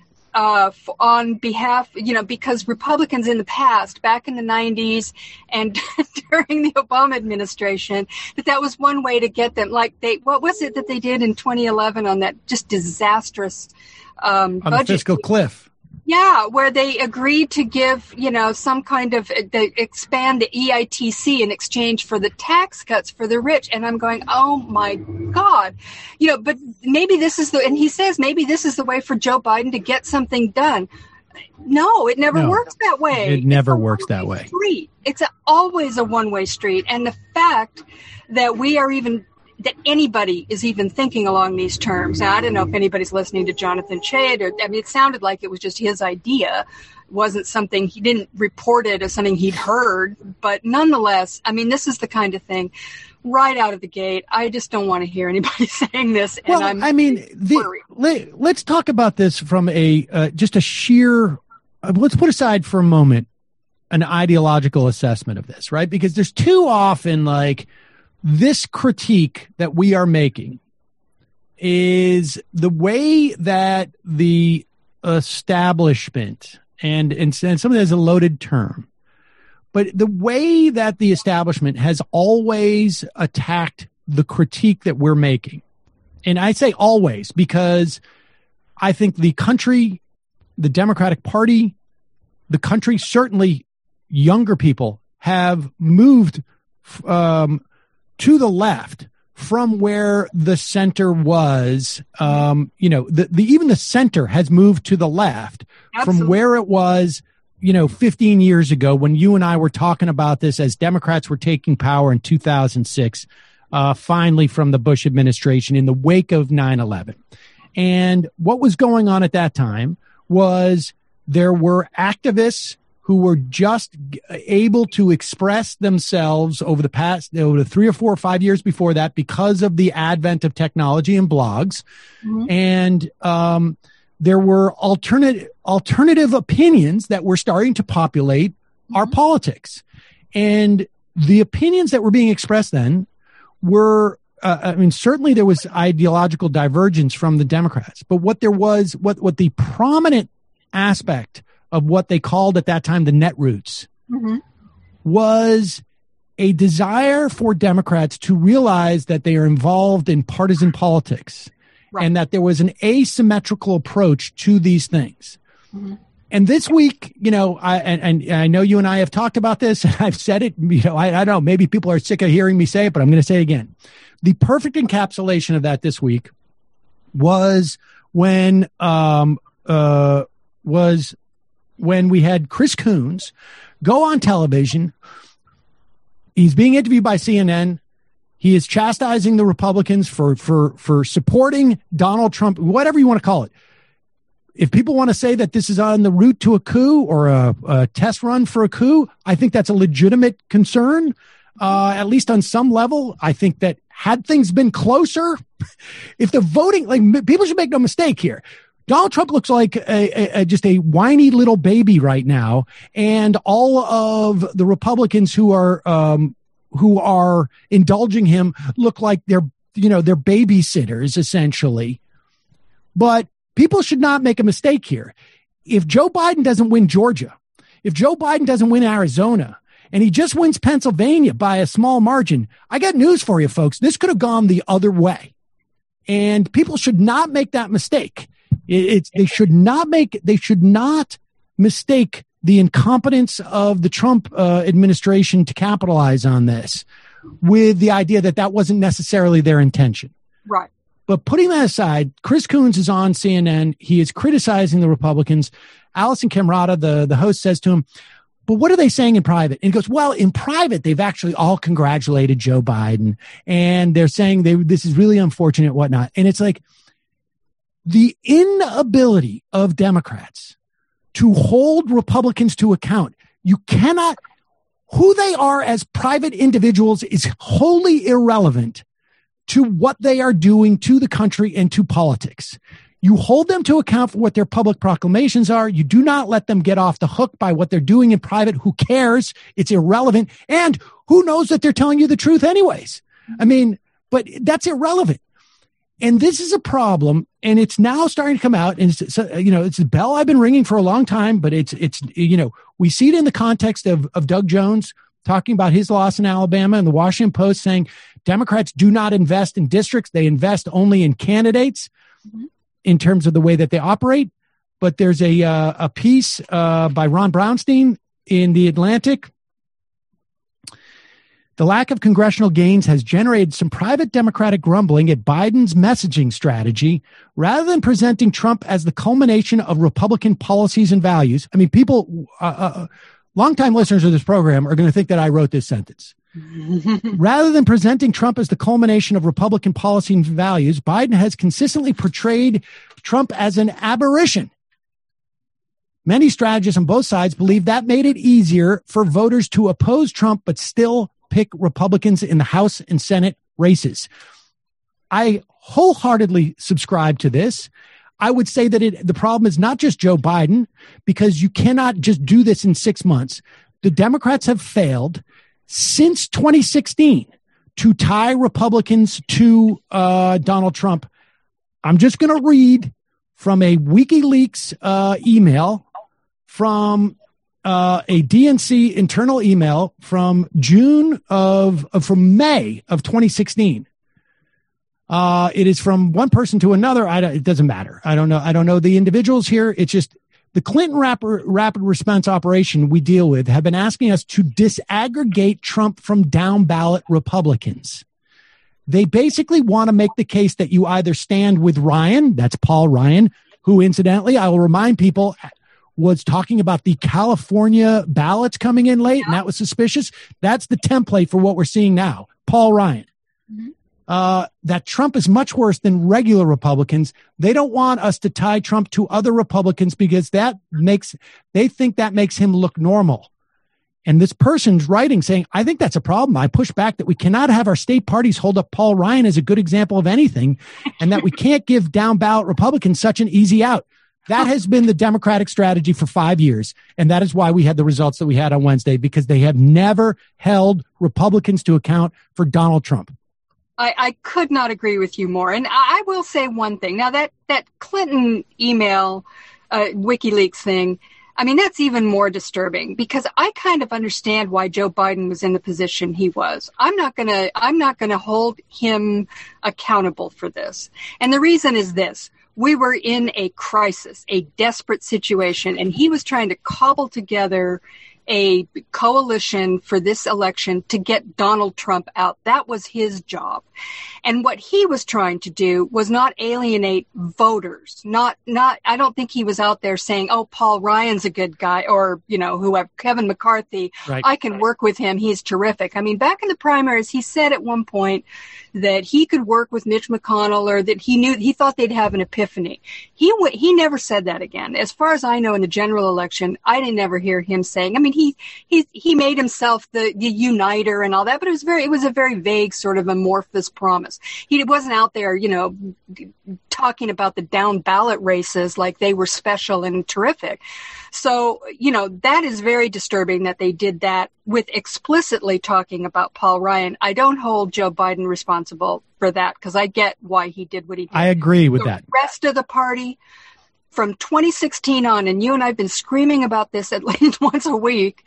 uh, on behalf, you know, because Republicans in the past, back in the nineties and during the Obama administration, that that was one way to get them. Like they, what was it that they did in twenty eleven on that just disastrous um, on budget? the fiscal cliff. Yeah, where they agreed to give, you know, some kind of, they expand the E I T C in exchange for the tax cuts for the rich. And I'm going, oh my God, you know, but maybe this is the, and he says maybe this is the way for Joe Biden to get something done. No, it never no, works that way. It never works that way. Street. It's a, always a one-way street. And the fact that we are even, that anybody is even thinking along these terms. Now, I don't know if anybody's listening to Jonathan Chait, or, I mean, it sounded like it was just his idea. It wasn't something, he didn't report it as something he'd heard, but nonetheless, I mean, this is the kind of thing right out of the gate. I just don't want to hear anybody saying this. And well, I'm I mean, the, let, let's talk about this from a, uh, just a sheer, uh, let's put aside for a moment an ideological assessment of this, right? Because there's too often like, this critique that we are making is the way that the establishment, and, and, and some of that is a loaded term, but the way that the establishment has always attacked the critique that we're making. And I say always because I think the country, the Democratic Party, the country, certainly younger people have moved um, to the left from where the center was. Um, you know, the, the even the center has moved to the left. Absolutely. From where it was, you know, fifteen years ago when you and I were talking about this as Democrats were taking power in two thousand six, uh, finally from the Bush administration in the wake of nine eleven. And what was going on at that time was there were activists who were just able to express themselves over the past, over the three or four or five years before that because of the advent of technology and blogs. Mm-hmm. And um, there were alternative alternative opinions that were starting to populate mm-hmm. our politics. And the opinions that were being expressed then were, uh, I mean, certainly there was ideological divergence from the Democrats, but what there was, what, what the prominent aspect of what they called at that time the netroots mm-hmm. was a desire for Democrats to realize that they are involved in partisan politics right. and that there was an asymmetrical approach to these things. Mm-hmm. And this week, you know, I and, and I know you and I have talked about this, and I've said it, you know, I, I don't know, maybe people are sick of hearing me say it, but I'm going to say it again. The perfect encapsulation of that this week was when, um, uh, was when we had Chris Coons go on television. He's being interviewed by C N N. He is chastising the Republicans for, for, for supporting Donald Trump, whatever you want to call it. If people want to say that this is on the route to a coup or a, a test run for a coup, I think that's a legitimate concern. Uh, at least on some level, I think that had things been closer, if the voting, like people should make no mistake here. Donald Trump looks like a, a, a, just a whiny little baby right now, and all of the Republicans who are um, who are indulging him look like they're you know they're babysitters essentially. But people should not make a mistake here. If Joe Biden doesn't win Georgia, if Joe Biden doesn't win Arizona, and he just wins Pennsylvania by a small margin, I got news for you, folks. This could have gone the other way, and people should not make that mistake. It's, they should not make, they should not mistake the incompetence of the Trump uh, administration to capitalize on this with the idea that that wasn't necessarily their intention. Right. But putting that aside, Chris Coons is on C N N. He is criticizing the Republicans. Allison Camerata, the, the host, says to him, but what are they saying in private? And he goes, well, in private, they've actually all congratulated Joe Biden. And they're saying they, this is really unfortunate, whatnot. And it's like, the inability of Democrats to hold Republicans to account. You cannot, who they are as private individuals is wholly irrelevant to what they are doing to the country and to politics. You hold them to account for what their public proclamations are. You do not let them get off the hook by what they're doing in private. Who cares? It's irrelevant. And who knows that they're telling you the truth anyways? I mean, but that's irrelevant. And this is a problem, and it's now starting to come out. And it's, you know, it's a bell I've been ringing for a long time, but it's, it's, you know, we see it in the context of, of Doug Jones talking about his loss in Alabama, and the Washington Post saying Democrats do not invest in districts. They invest only in candidates mm-hmm. in terms of the way that they operate. But there's a, uh, a piece uh, by Ron Brownstein in The Atlantic. The lack of congressional gains has generated some private Democratic grumbling at Biden's messaging strategy. Rather than presenting Trump as the culmination of Republican policies and values. I mean, people, uh, uh, longtime listeners of this program are going to think that I wrote this sentence. Rather than presenting Trump as the culmination of Republican policy and values, Biden has consistently portrayed Trump as an aberration. Many strategists on both sides believe that made it easier for voters to oppose Trump, but still pick Republicans in the House and Senate races. I wholeheartedly subscribe to this. I would say that it, the problem is not just Joe Biden, because you cannot just do this in six months. The Democrats have failed since twenty sixteen to tie Republicans to uh, Donald Trump. I'm just going to read from a WikiLeaks uh, email from Uh, a D N C internal email from June of, of from May of twenty sixteen. Uh, it is from one person to another. I don't, it doesn't matter. I don't know. I don't know the individuals here. It's just the Clinton rapid, rapid response operation we deal with have been asking us to disaggregate Trump from down ballot Republicans. they basically want to make the case that you either stand with Ryan, that's Paul Ryan, who incidentally, I will remind people, was talking about the California ballots coming in late, and that was suspicious. That's the template for what we're seeing now. Paul Ryan. Mm-hmm. Uh, that Trump is much worse than regular Republicans. They don't want us to tie Trump to other Republicans because that makes, they think that makes him look normal. And this person's writing saying, I think that's a problem. I push back that we cannot have our state parties hold up Paul Ryan as a good example of anything, and that we can't give down ballot Republicans such an easy out. That has been the Democratic strategy for five years. And that is why we had the results that we had on Wednesday, because they have never held Republicans to account for Donald Trump. I, I could not agree with you more. And I, I will say one thing. Now, that, that Clinton email, uh, WikiLeaks thing, I mean, that's even more disturbing because I kind of understand why Joe Biden was in the position he was. I'm not going to, I'm not going to hold him accountable for this. And the reason is this. We were in a crisis, a desperate situation, and he was trying to cobble together a coalition for this election to get Donald Trump out. That was his job. And what he was trying to do was not alienate voters. Not, not, I don't think he was out there saying, oh, Paul Ryan's a good guy, or, you know, whoever, Kevin McCarthy, right. I can work with him. He's terrific. I mean, back in the primaries, he said at one point that he could work with Mitch McConnell, or that he knew, he thought they'd have an epiphany. He w- he never said that again. As far as I know, in the general election, I didn't ever hear him saying, I mean, he, he, he made himself the, the uniter and all that, but it was very, it was a very vague sort of amorphous promise. He wasn't out there, you know, talking about the down ballot races like they were special and terrific. So, you know, that is very disturbing that they did that with explicitly talking about Paul Ryan. I don't hold Joe Biden responsible for that because I get why he did what he did. I agree with the that. The rest of the party from twenty sixteen on, and you and I have been screaming about this at least once a week,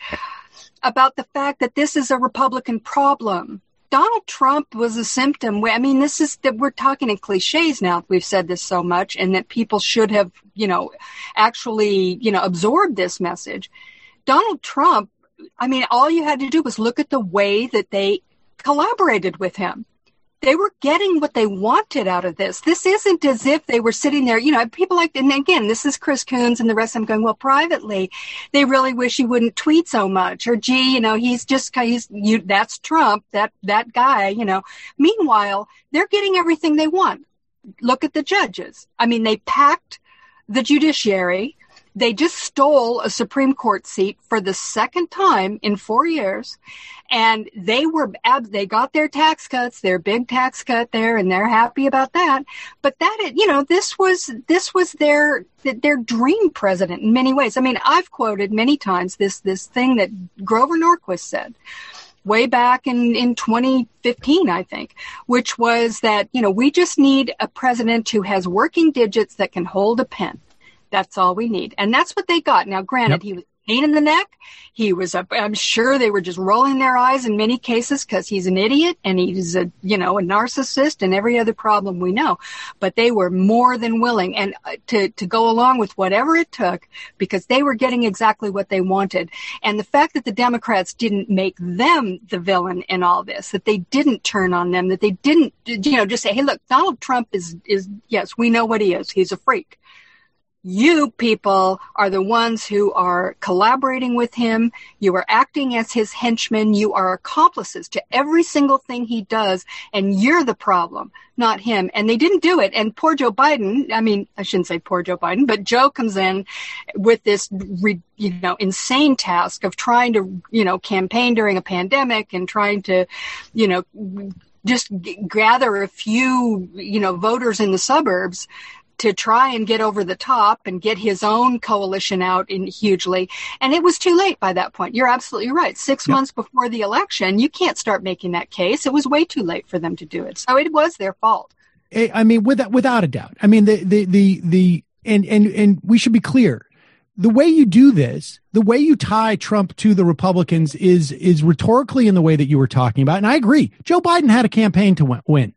about the fact that this is a Republican problem. Donald Trump was a symptom. I mean, this is that we're talking in cliches now. We've said this so much, and that people should have, you know, actually, you know, absorbed this message. Donald Trump, I mean, all you had to do was look at the way that they collaborated with him. They were getting what they wanted out of this. This isn't as if they were sitting there, you know, people like, and again, this is Chris Coons and the rest of them going, well, privately, they really wish he wouldn't tweet so much, or gee, you know, he's just, he's, you, that's Trump, that, that guy, you know. Meanwhile, they're getting everything they want. Look at the judges. I mean, they packed the judiciary. They just stole a Supreme Court seat for the second time in four years. And they were, they got their tax cuts, their big tax cut there, and they're happy about that. But that, you know, this was, this was their, their dream president in many ways. I mean, I've quoted many times this, this thing that Grover Norquist said way back in, in twenty fifteen, I think, which was that, you know, we just need a president who has working digits that can hold a pen. That's all we need. And that's what they got. Now, granted, yep. He was a pain in the neck. He was, a, I'm sure they were just rolling their eyes in many cases because he's an idiot and he's a, you know, a narcissist and every other problem we know. But they were more than willing and to, to go along with whatever it took because they were getting exactly what they wanted. And the fact that the Democrats didn't make them the villain in all this, that they didn't turn on them, that they didn't, you know, just say, hey, look, Donald Trump is, is, yes, we know what he is. He's a freak. You people are the ones who are collaborating with him. You are acting as his henchmen. You are accomplices to every single thing he does. And you're the problem, not him. And they didn't do it. And poor Joe Biden, I mean, I shouldn't say poor Joe Biden, but Joe comes in with this, you know, insane task of trying to, you know, campaign during a pandemic and trying to, you know, just g- gather a few, you know, voters in the suburbs to try and get over the top and get his own coalition out in hugely. And it was too late by that point. You're absolutely right. Six yep. months before the election, you can't start making that case. It was way too late for them to do it. So it was their fault. I mean, without, without a doubt. I mean, the, the, the, the, and, and, and we should be clear. The way you do this, the way you tie Trump to the Republicans is, is rhetorically in the way that you were talking about. And I agree. Joe Biden had a campaign to win.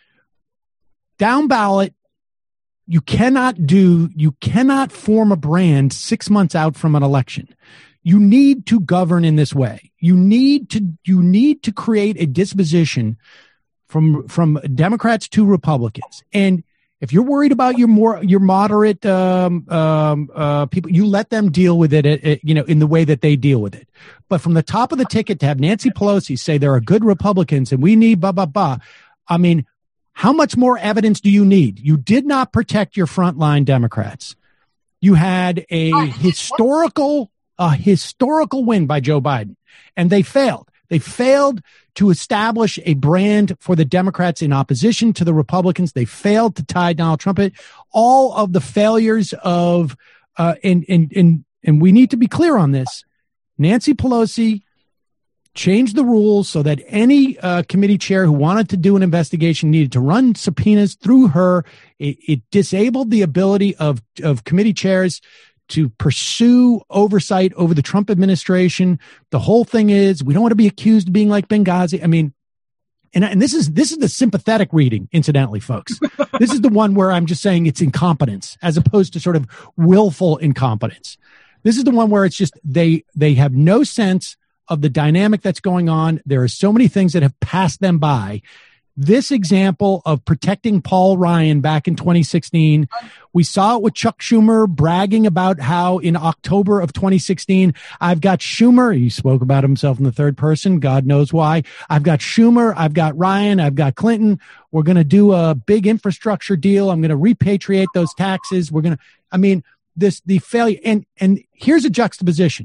Down ballot. You cannot do, you cannot form a brand six months out from an election. You need to govern in this way. You need to, you need to create a disposition from from Democrats to Republicans. And if you're worried about your more your moderate um, um, uh, people, you let them deal with it, it, it, you know, in the way that they deal with it. But from the top of the ticket to have Nancy Pelosi say there are good Republicans and we need blah blah blah. I mean, how much more evidence do you need? You did not protect your frontline Democrats. You had a historical a historical win by Joe Biden, and they failed. They failed to establish a brand for the Democrats in opposition to the Republicans. They failed to tie Donald Trump. All of the failures of, uh, and, and, and, and we need to be clear on this. Nancy Pelosi changed the rules so that any uh, committee chair who wanted to do an investigation needed to run subpoenas through her. It, it disabled the ability of, of committee chairs to pursue oversight over the Trump administration. The whole thing is we don't want to be accused of being like Benghazi. I mean, and, and this is this is the sympathetic reading, incidentally, folks. This is the one where I'm just saying it's incompetence as opposed to sort of willful incompetence. This is the one where it's just they they have no sense of the dynamic that's going on. There are so many things that have passed them by. This example of protecting Paul Ryan back in twenty sixteen, we saw it with Chuck Schumer bragging about how in October of twenty sixteen, I've got Schumer. He spoke about himself in the third person. God knows why. I've got Schumer. I've got Ryan. I've got Clinton. We're going to do a big infrastructure deal. I'm going to repatriate those taxes. We're going to, I mean, this, the failure. And, and here's a juxtaposition.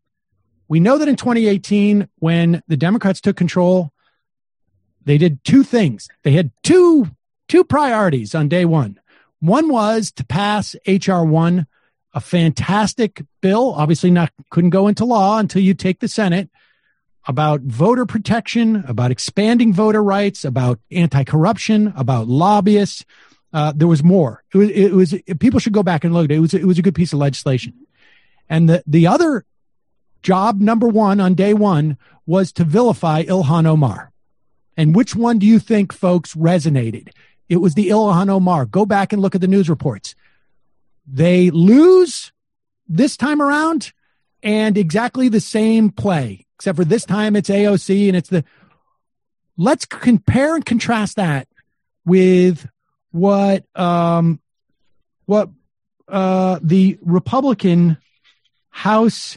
We know that in twenty eighteen, when the Democrats took control, they did two things. They had two two priorities on day one. One was to pass H R one, a fantastic bill, obviously not couldn't go into law until you take the Senate, about voter protection, about expanding voter rights, about anti-corruption, about lobbyists. Uh, there was more. It was, it was it, people should go back and look at it. It was it was a good piece of legislation. And the the other job, number one on day one, was to vilify Ilhan Omar. And which one do you think, folks, resonated? It was the Ilhan Omar. Go back and look at the news reports. They lose this time around and exactly the same play, except for this time it's A O C and it's the, let's compare and contrast that with what, um, what, uh, the Republican House,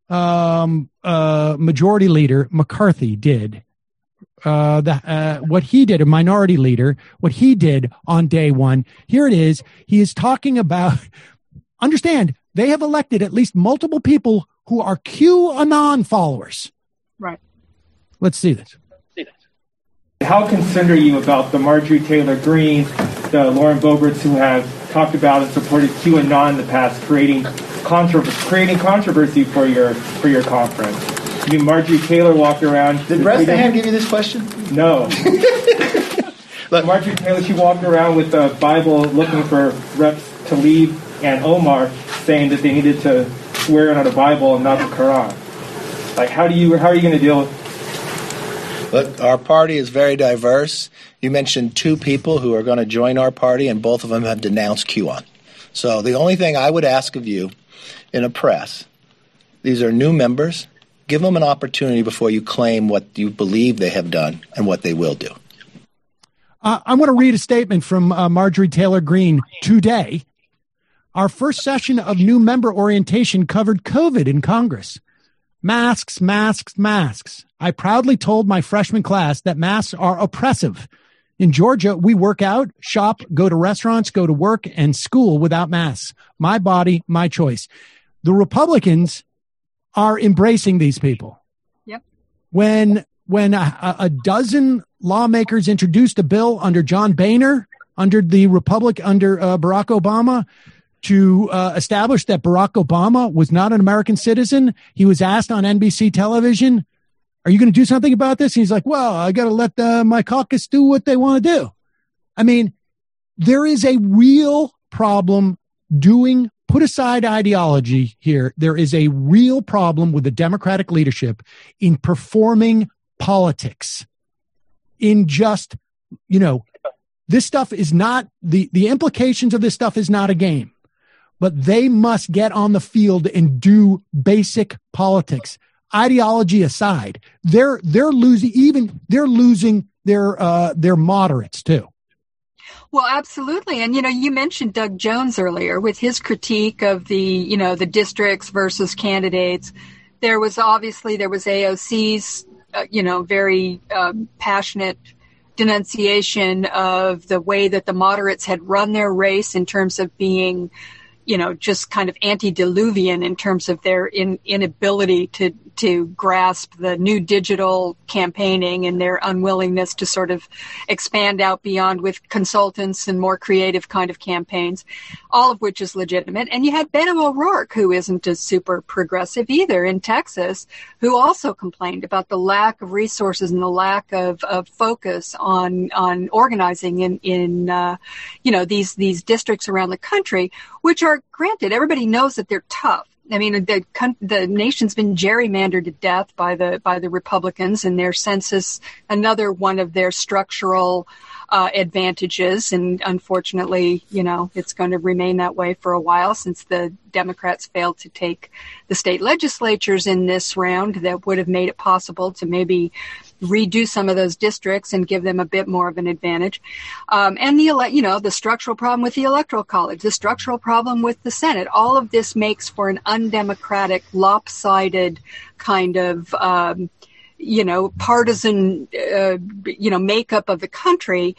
um, uh, Majority Leader McCarthy did. Uh, the, uh, what he did, a minority leader, what he did on day one. Here it is. He is talking about, understand, they have elected at least multiple people who are QAnon followers. Right. Let's see this. How concerned are you about the Marjorie Taylor Greene, the Lauren Boeberts who have talked about and supported QAnon in the past, creating controversy, creating controversy for your for your conference? I mean, Marjorie Taylor walked around. Did Bresnahan give you this question? No. Look, Marjorie Taylor, she walked around with the Bible looking for Reps Tlaib and Omar saying that they needed to swear on the Bible and not the Quran. Like, how do you how are you going to deal with? Look, our party is very diverse. You mentioned two people who are going to join our party, and both of them have denounced QAnon. So the only thing I would ask of you in a press, these are new members. Give them an opportunity before you claim what you believe they have done and what they will do. Uh, I want to read a statement from uh, Marjorie Taylor Greene today. Our first session of new member orientation covered COVID in Congress. Masks, masks, masks. I proudly told my freshman class that masks are oppressive. In Georgia, we work out, shop, go to restaurants, go to work, and school without masks. My body, my choice. The Republicans are embracing these people. Yep. When when a, a dozen lawmakers introduced a bill under John Boehner, under the Republic, under uh, Barack Obama, to uh, establish that Barack Obama was not an American citizen, he was asked on N B C television, are you going to do something about this? And he's like, well, I got to let the, my caucus do what they want to do. I mean, there is a real problem doing, put aside ideology here. There is a real problem with the Democratic leadership in performing politics, in just, you know, this stuff is not, the, the implications of this stuff is not a game, but they must get on the field and do basic politics. Ideology aside, they're, they're losing, even they're losing they're uh, they're moderates too. Well, absolutely. And, you know, you mentioned Doug Jones earlier with his critique of the, you know, the districts versus candidates. There was obviously, there was A O C's, uh, you know, very um, passionate denunciation of the way that the moderates had run their race in terms of being, you know, just kind of antediluvian in terms of their in, inability to to grasp the new digital campaigning and their unwillingness to sort of expand out beyond with consultants and more creative kind of campaigns, all of which is legitimate. And you had Beto O'Rourke, who isn't a super progressive either in Texas, who also complained about the lack of resources and the lack of, of focus on on organizing in, in uh, you know, these these districts around the country, which are, granted, everybody knows that they're tough. I mean, the the nation's been gerrymandered to death by the by the Republicans and their census, another one of their structural uh, advantages. And unfortunately, you know, it's going to remain that way for a while since the Democrats failed to take the state legislatures in this round that would have made it possible to maybe redo some of those districts and give them a bit more of an advantage. Um, and the, ele- you know, the structural problem with the Electoral College, the structural problem with the Senate, all of this makes for an undemocratic, lopsided kind of, um, you know, partisan, uh, you know, makeup of the country.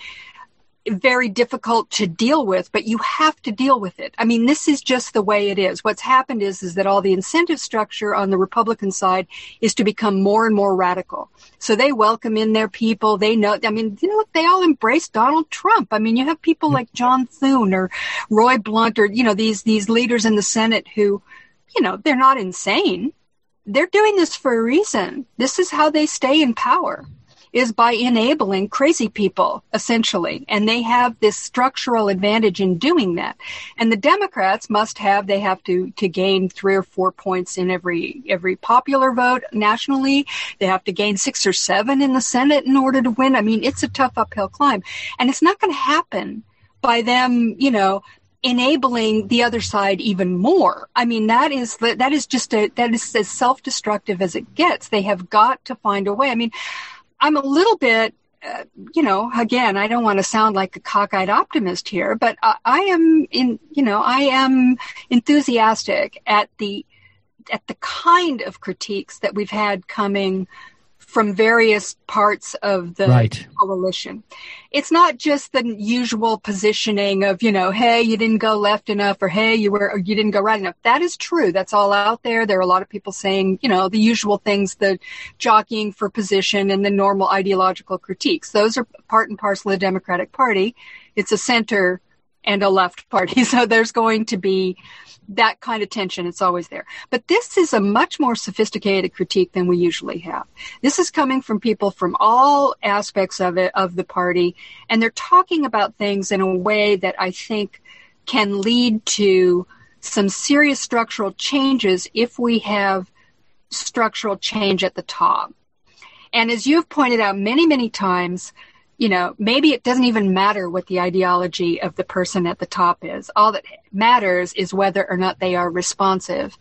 Very difficult to deal with, but you have to deal with it. I mean, this is just the way it is. What's happened is, is that all the incentive structure on the Republican side is to become more and more radical. So they welcome in their people. They know, I mean, you know, they all embrace Donald Trump. I mean, you have people like John Thune or Roy Blunt or, you know, these, these leaders in the Senate who, you know, they're not insane. They're doing this for a reason. This is how they stay in power, is by enabling crazy people, essentially. And they have this structural advantage in doing that. And the Democrats must have, they have to, to gain three or four points in every, every popular vote nationally. They have to gain six or seven in the Senate in order to win. I mean, it's a tough uphill climb. And it's not going to happen by them, you know, enabling the other side even more. I mean, that is, that is just a, that is as self-destructive as it gets. They have got to find a way. I mean, I'm a little bit, uh, you know, again, I don't want to sound like a cockeyed optimist here, but I, I am in, you know, I am enthusiastic at the, at the kind of critiques that we've had coming from various parts of the right. coalition. It's not just the usual positioning of, you know, hey, you didn't go left enough, or hey, you were, or you didn't go right enough. That is true. That's all out there. There are a lot of people saying, you know, the usual things, the jockeying for position and the normal ideological critiques. Those are part and parcel of the Democratic Party. It's a center and a left party. So there's going to be that kind of tension. It's always there. But this is a much more sophisticated critique than we usually have. This is coming from people from all aspects of it, of the party, and they're talking about things in a way that I think can lead to some serious structural changes if we have structural change at the top. And as you've pointed out many, many times, you know, maybe it doesn't even matter what the ideology of the person at the top is. All that matters is whether or not they are responsive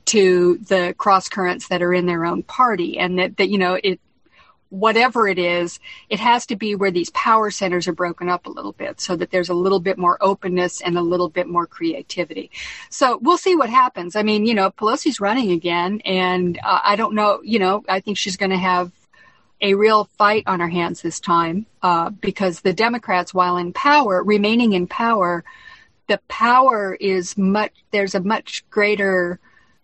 to the cross currents that are in their own party. And that, that, you know, it, whatever it is, it has to be where these power centers are broken up a little bit so that there's a little bit more openness and a little bit more creativity. So we'll see what happens. I mean, you know, Pelosi's running again, and uh, I don't know, you know, I think she's going to have a real fight on our hands this time, uh, because the Democrats, while in power, remaining in power, the power is much, there's a much greater,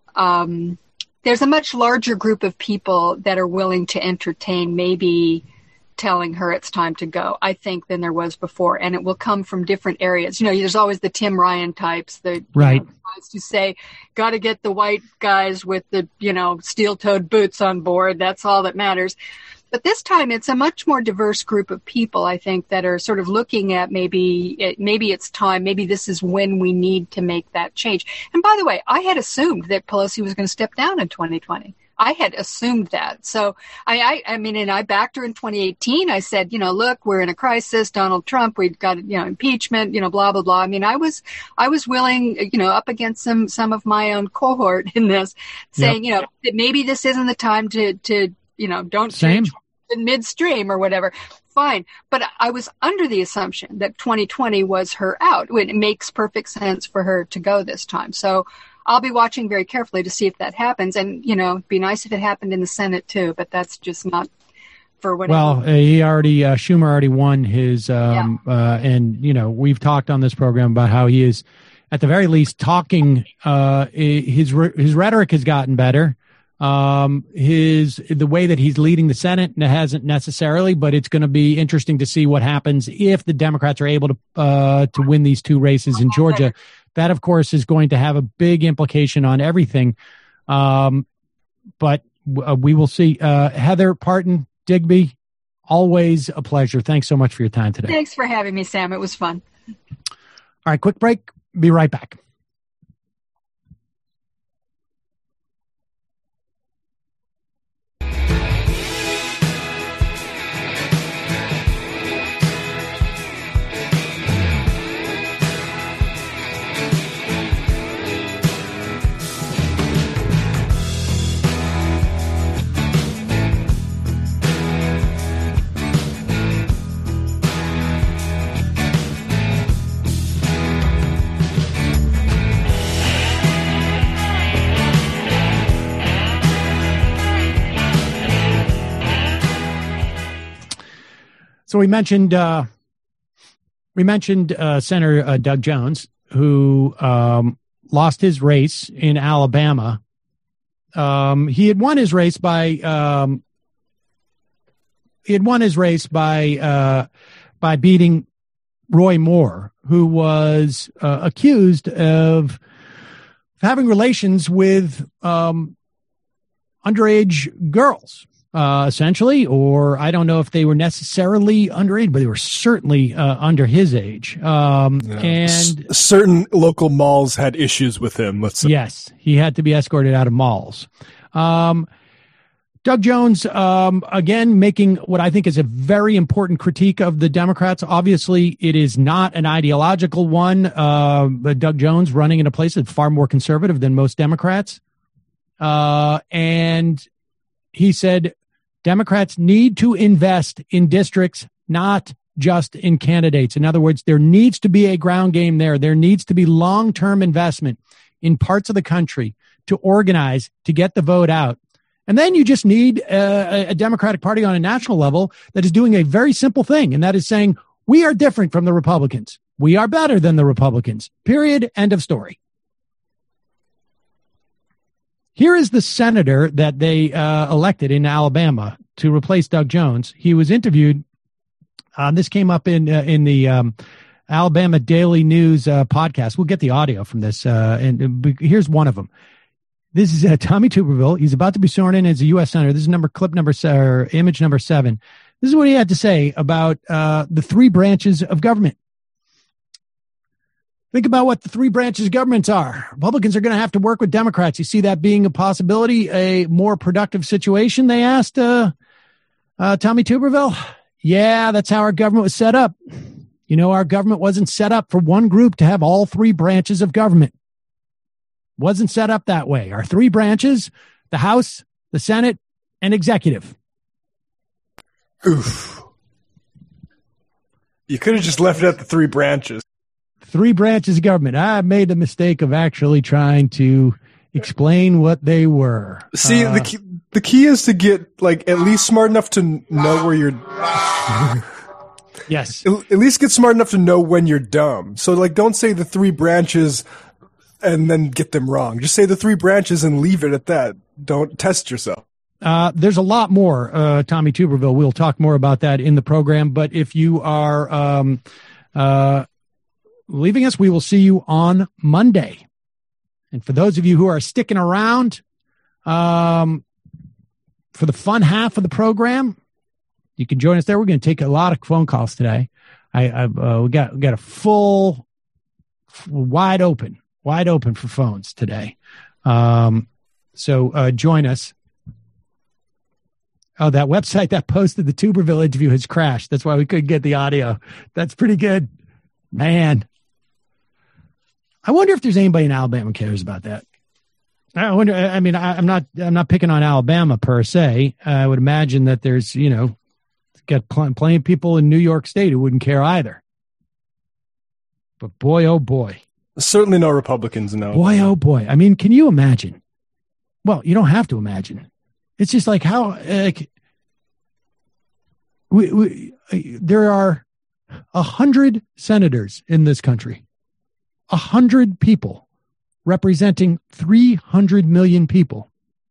um, there's a much larger group of people that are willing to entertain maybe telling her it's time to go, I think, than there was before. And it will come from different areas. You know, there's always the Tim Ryan types, the right. you know, guys who say, got to get the white guys with the, you know, steel-toed boots on board. That's all that matters. But this time it's a much more diverse group of people, I think, that are sort of looking at maybe, maybe it's time, maybe this is when we need to make that change. And by the way, I had assumed that Pelosi was going to step down in twenty twenty. I had assumed that. So I, I, I mean, and I backed her in twenty eighteen. I said, you know, look, we're in a crisis. Donald Trump, we've got, you know, impeachment, you know, blah, blah, blah. I mean, I was, I was willing, you know, up against some, some of my own cohort in this, saying, yep. you know, that maybe this isn't the time to, to, you know, don't Same. change in midstream or whatever. Fine. But I was under the assumption that twenty twenty was her out. It makes perfect sense for her to go this time. So I'll be watching very carefully to see if that happens. And, you know, it'd be nice if it happened in the Senate too, but that's just not for whatever. Well, uh, he already, uh, Schumer already won his, um, yeah. uh, and, you know, we've talked on this program about how he is, at the very least, talking, uh, his, his rhetoric has gotten better. Um, his, the way that he's leading the Senate hasn't necessarily, but it's going to be interesting to see what happens if the Democrats are able to, uh, to win these two races in Georgia. That, of course, is going to have a big implication on everything. Um, but uh, we will see. Uh, Heather Parton Digby, always a pleasure. Thanks so much for your time today. Thanks for having me, Sam. It was fun. All right, quick break. Be right back. So we mentioned uh, we mentioned uh, Senator uh, Doug Jones, who um, lost his race in Alabama. Um, he had won his race by um, he had won his race by uh, by beating Roy Moore, who was uh, accused of having relations with um, underage girls. Uh, essentially, or I don't know if they were necessarily underage, but they were certainly uh, under his age. Um, yeah. And S- certain local malls had issues with him. Let's say. Yes, he had to be escorted out of malls. Um, Doug Jones, um, again, making what I think is a very important critique of the Democrats. Obviously, it is not an ideological one. Uh, but Doug Jones running in a place that's far more conservative than most Democrats. Uh, and he said, Democrats need to invest in districts, not just in candidates. In other words, there needs to be a ground game there. There needs to be long-term investment in parts of the country to organize, to get the vote out. And then you just need a, a Democratic Party on a national level that is doing a very simple thing, and that is saying, we are different from the Republicans. We are better than the Republicans. Period. End of story. Here is the senator that they uh, elected in Alabama to replace Doug Jones. He was interviewed. Uh, this came up in uh, in the um, Alabama Daily News uh, podcast. We'll get the audio from this, uh, and uh, here's one of them. This is uh, Tommy Tuberville. He's about to be sworn in as a U S senator. This is number clip number or image number seven. This is what he had to say about uh, the three branches of government. Think about what the three branches of governments are. Republicans are going to have to work with Democrats. You see that being a possibility, a more productive situation? They asked uh, uh, Tommy Tuberville. Yeah, that's how our government was set up. You know, our government wasn't set up for one group to have all three branches of government. Wasn't set up that way. Our three branches, the House, the Senate, and executive. Oof. You could have just left it at the three branches. Three branches of government. I made the mistake of actually trying to explain what they were. See, uh, the key, the key is to get like at least smart enough to know where you're. Yes. At least get smart enough to know when you're dumb. So like, don't say the three branches and then get them wrong. Just say the three branches and leave it at that. Don't test yourself. Uh, there's a lot more, uh, Tommy Tuberville. We'll talk more about that in the program. But if you are, um, uh, leaving us, we will see you on Monday. And for those of you who are sticking around um, for the fun half of the program, you can join us there. We're going to take a lot of phone calls today. I, I uh, we got we got a full, wide open, wide open for phones today. Um, so uh, join us. Oh, that website that posted the Tuberville interview has crashed. That's why we couldn't get the audio. That's pretty good, man. I wonder if there's anybody in Alabama who cares about that. I wonder. I mean, I, I'm not. I'm not picking on Alabama per se. I would imagine that there's, you know, got pl- plenty of people in New York State who wouldn't care either. But boy, oh boy, certainly no Republicans in Alabama. Boy, oh boy. I mean, can you imagine? Well, you don't have to imagine. It's just like how like we, we there are a hundred senators in this country, a hundred people representing three hundred million people.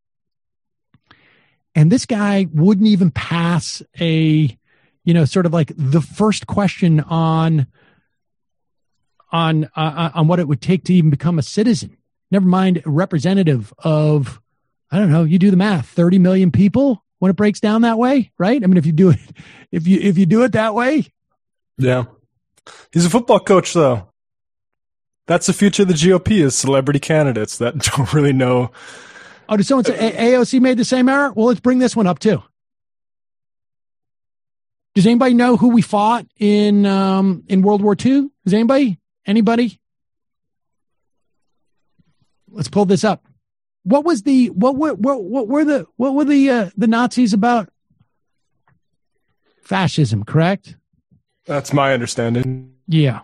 And this guy wouldn't even pass a, you know, sort of like the first question on, on, uh, on what it would take to even become a citizen. Never mind a representative of, I don't know, you do the math, thirty million people when it breaks down that way, right? I mean, if you do it, if you, if you do it that way. Yeah. He's a football coach though. That's the future of the G O P is celebrity candidates that don't really know. Oh, did someone say A O C made the same error? Well, let's bring this one up too. Does anybody know who we fought in um, in World War Two? Does anybody? Anybody? Let's pull this up. What was the what what what, what were the what were the uh, the Nazis about? Fascism, correct? That's my understanding. Yeah.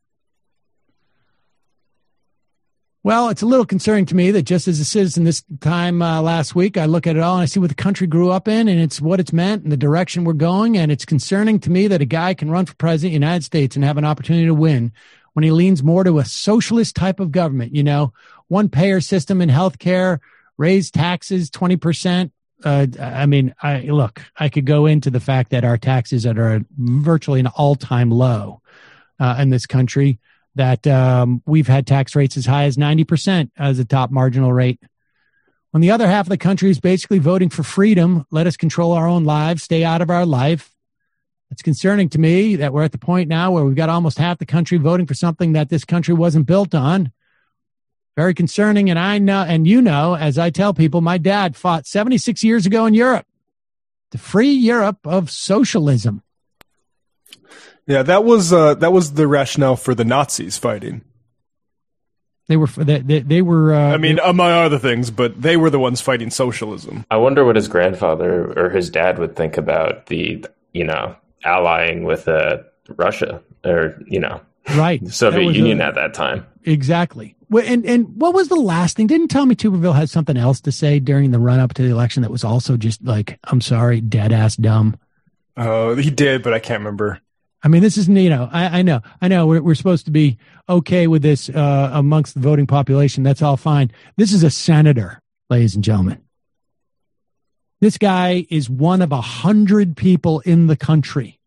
Well, it's a little concerning to me that just as a citizen this time uh, last week, I look at it all and I see what the country grew up in and it's what it's meant and the direction we're going. And it's concerning to me that a guy can run for president of the United States and have an opportunity to win when he leans more to a socialist type of government, you know, one payer system in healthcare, raise taxes twenty percent. Uh, I mean, I look, I could go into the fact that our taxes are virtually an all-time low uh, in this country. That um, we've had tax rates as high as ninety percent as a top marginal rate. When the other half of the country is basically voting for freedom, let us control our own lives, stay out of our life. It's concerning to me that we're at the point now where we've got almost half the country voting for something that this country wasn't built on. Very concerning, and I know, and you know, as I tell people, my dad fought seventy-six years ago in Europe to free Europe of socialism. Yeah, that was uh, that was the rationale for the Nazis fighting. They were they they, they were. Uh, I mean, among other things, but they were the ones fighting socialism. I wonder what his grandfather or his dad would think about the, you know, allying with uh, Russia or you know, right, the Soviet Union a, at that time. Exactly. And and what was the last thing? Didn't Tommy Tuberville have something else to say during the run up to the election that was also just like, I'm sorry, dead ass dumb? Oh, uh, he did, but I can't remember. I mean, this isn't, you know, I, I know, I know we're, we're supposed to be okay with this uh, amongst the voting population. That's all fine. This is a senator, ladies and gentlemen. This guy is one of a hundred people in the country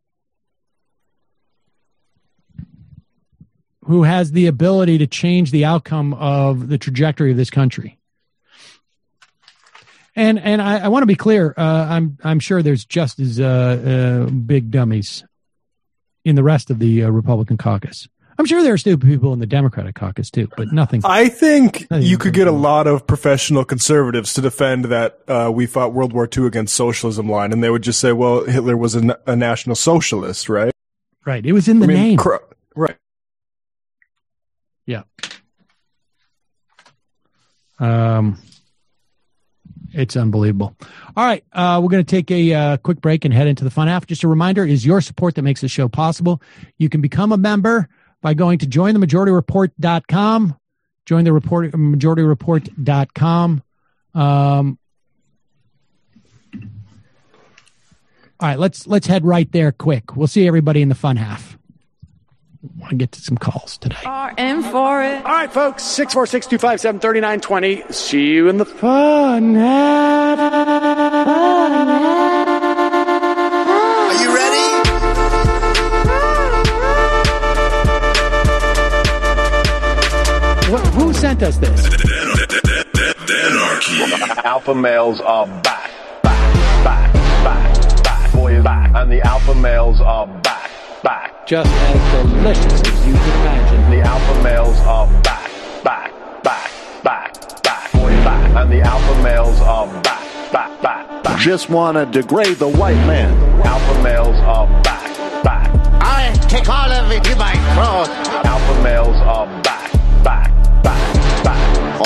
who has the ability to change the outcome of the trajectory of this country. And and I, I want to be clear. Uh, I'm I'm sure there's just as uh, uh, big dummies in the rest of the uh, Republican caucus. I'm sure there are stupid people in the Democratic caucus too, but nothing. I think nothing you could get a lot of professional conservatives to defend that uh, we fought World War Two against socialism line, and they would just say, well, Hitler was a, a national socialist, right? Right. It was in the I mean, name. Cr- right. Yeah. Um, it's unbelievable. All right. Uh, we're going to take a uh, quick break and head into the fun half. Just a reminder, is your support that makes the show possible. You can become a member by going to join the majority report dot com. Join the report, majority report dot com. Um, all right. Let's, let's head right there quick. We'll see everybody in the fun half. I want to get to some calls today. R M for it. All right, folks, six four six, two five seven, three nine two zero. See you in the fun half. Are you ready? What, who sent us this? Anarchy. Alpha males are back, back, back, back, back. Boy is back. And the alpha males are back, back. Just as delicious as you can imagine. The alpha males are back, back, back, back, back. Boy is back. And the alpha males are back, back, back, back. Just want to degrade the white man. Alpha males are back, back. I take all of it in my throat. Alpha males are back, back, back, back.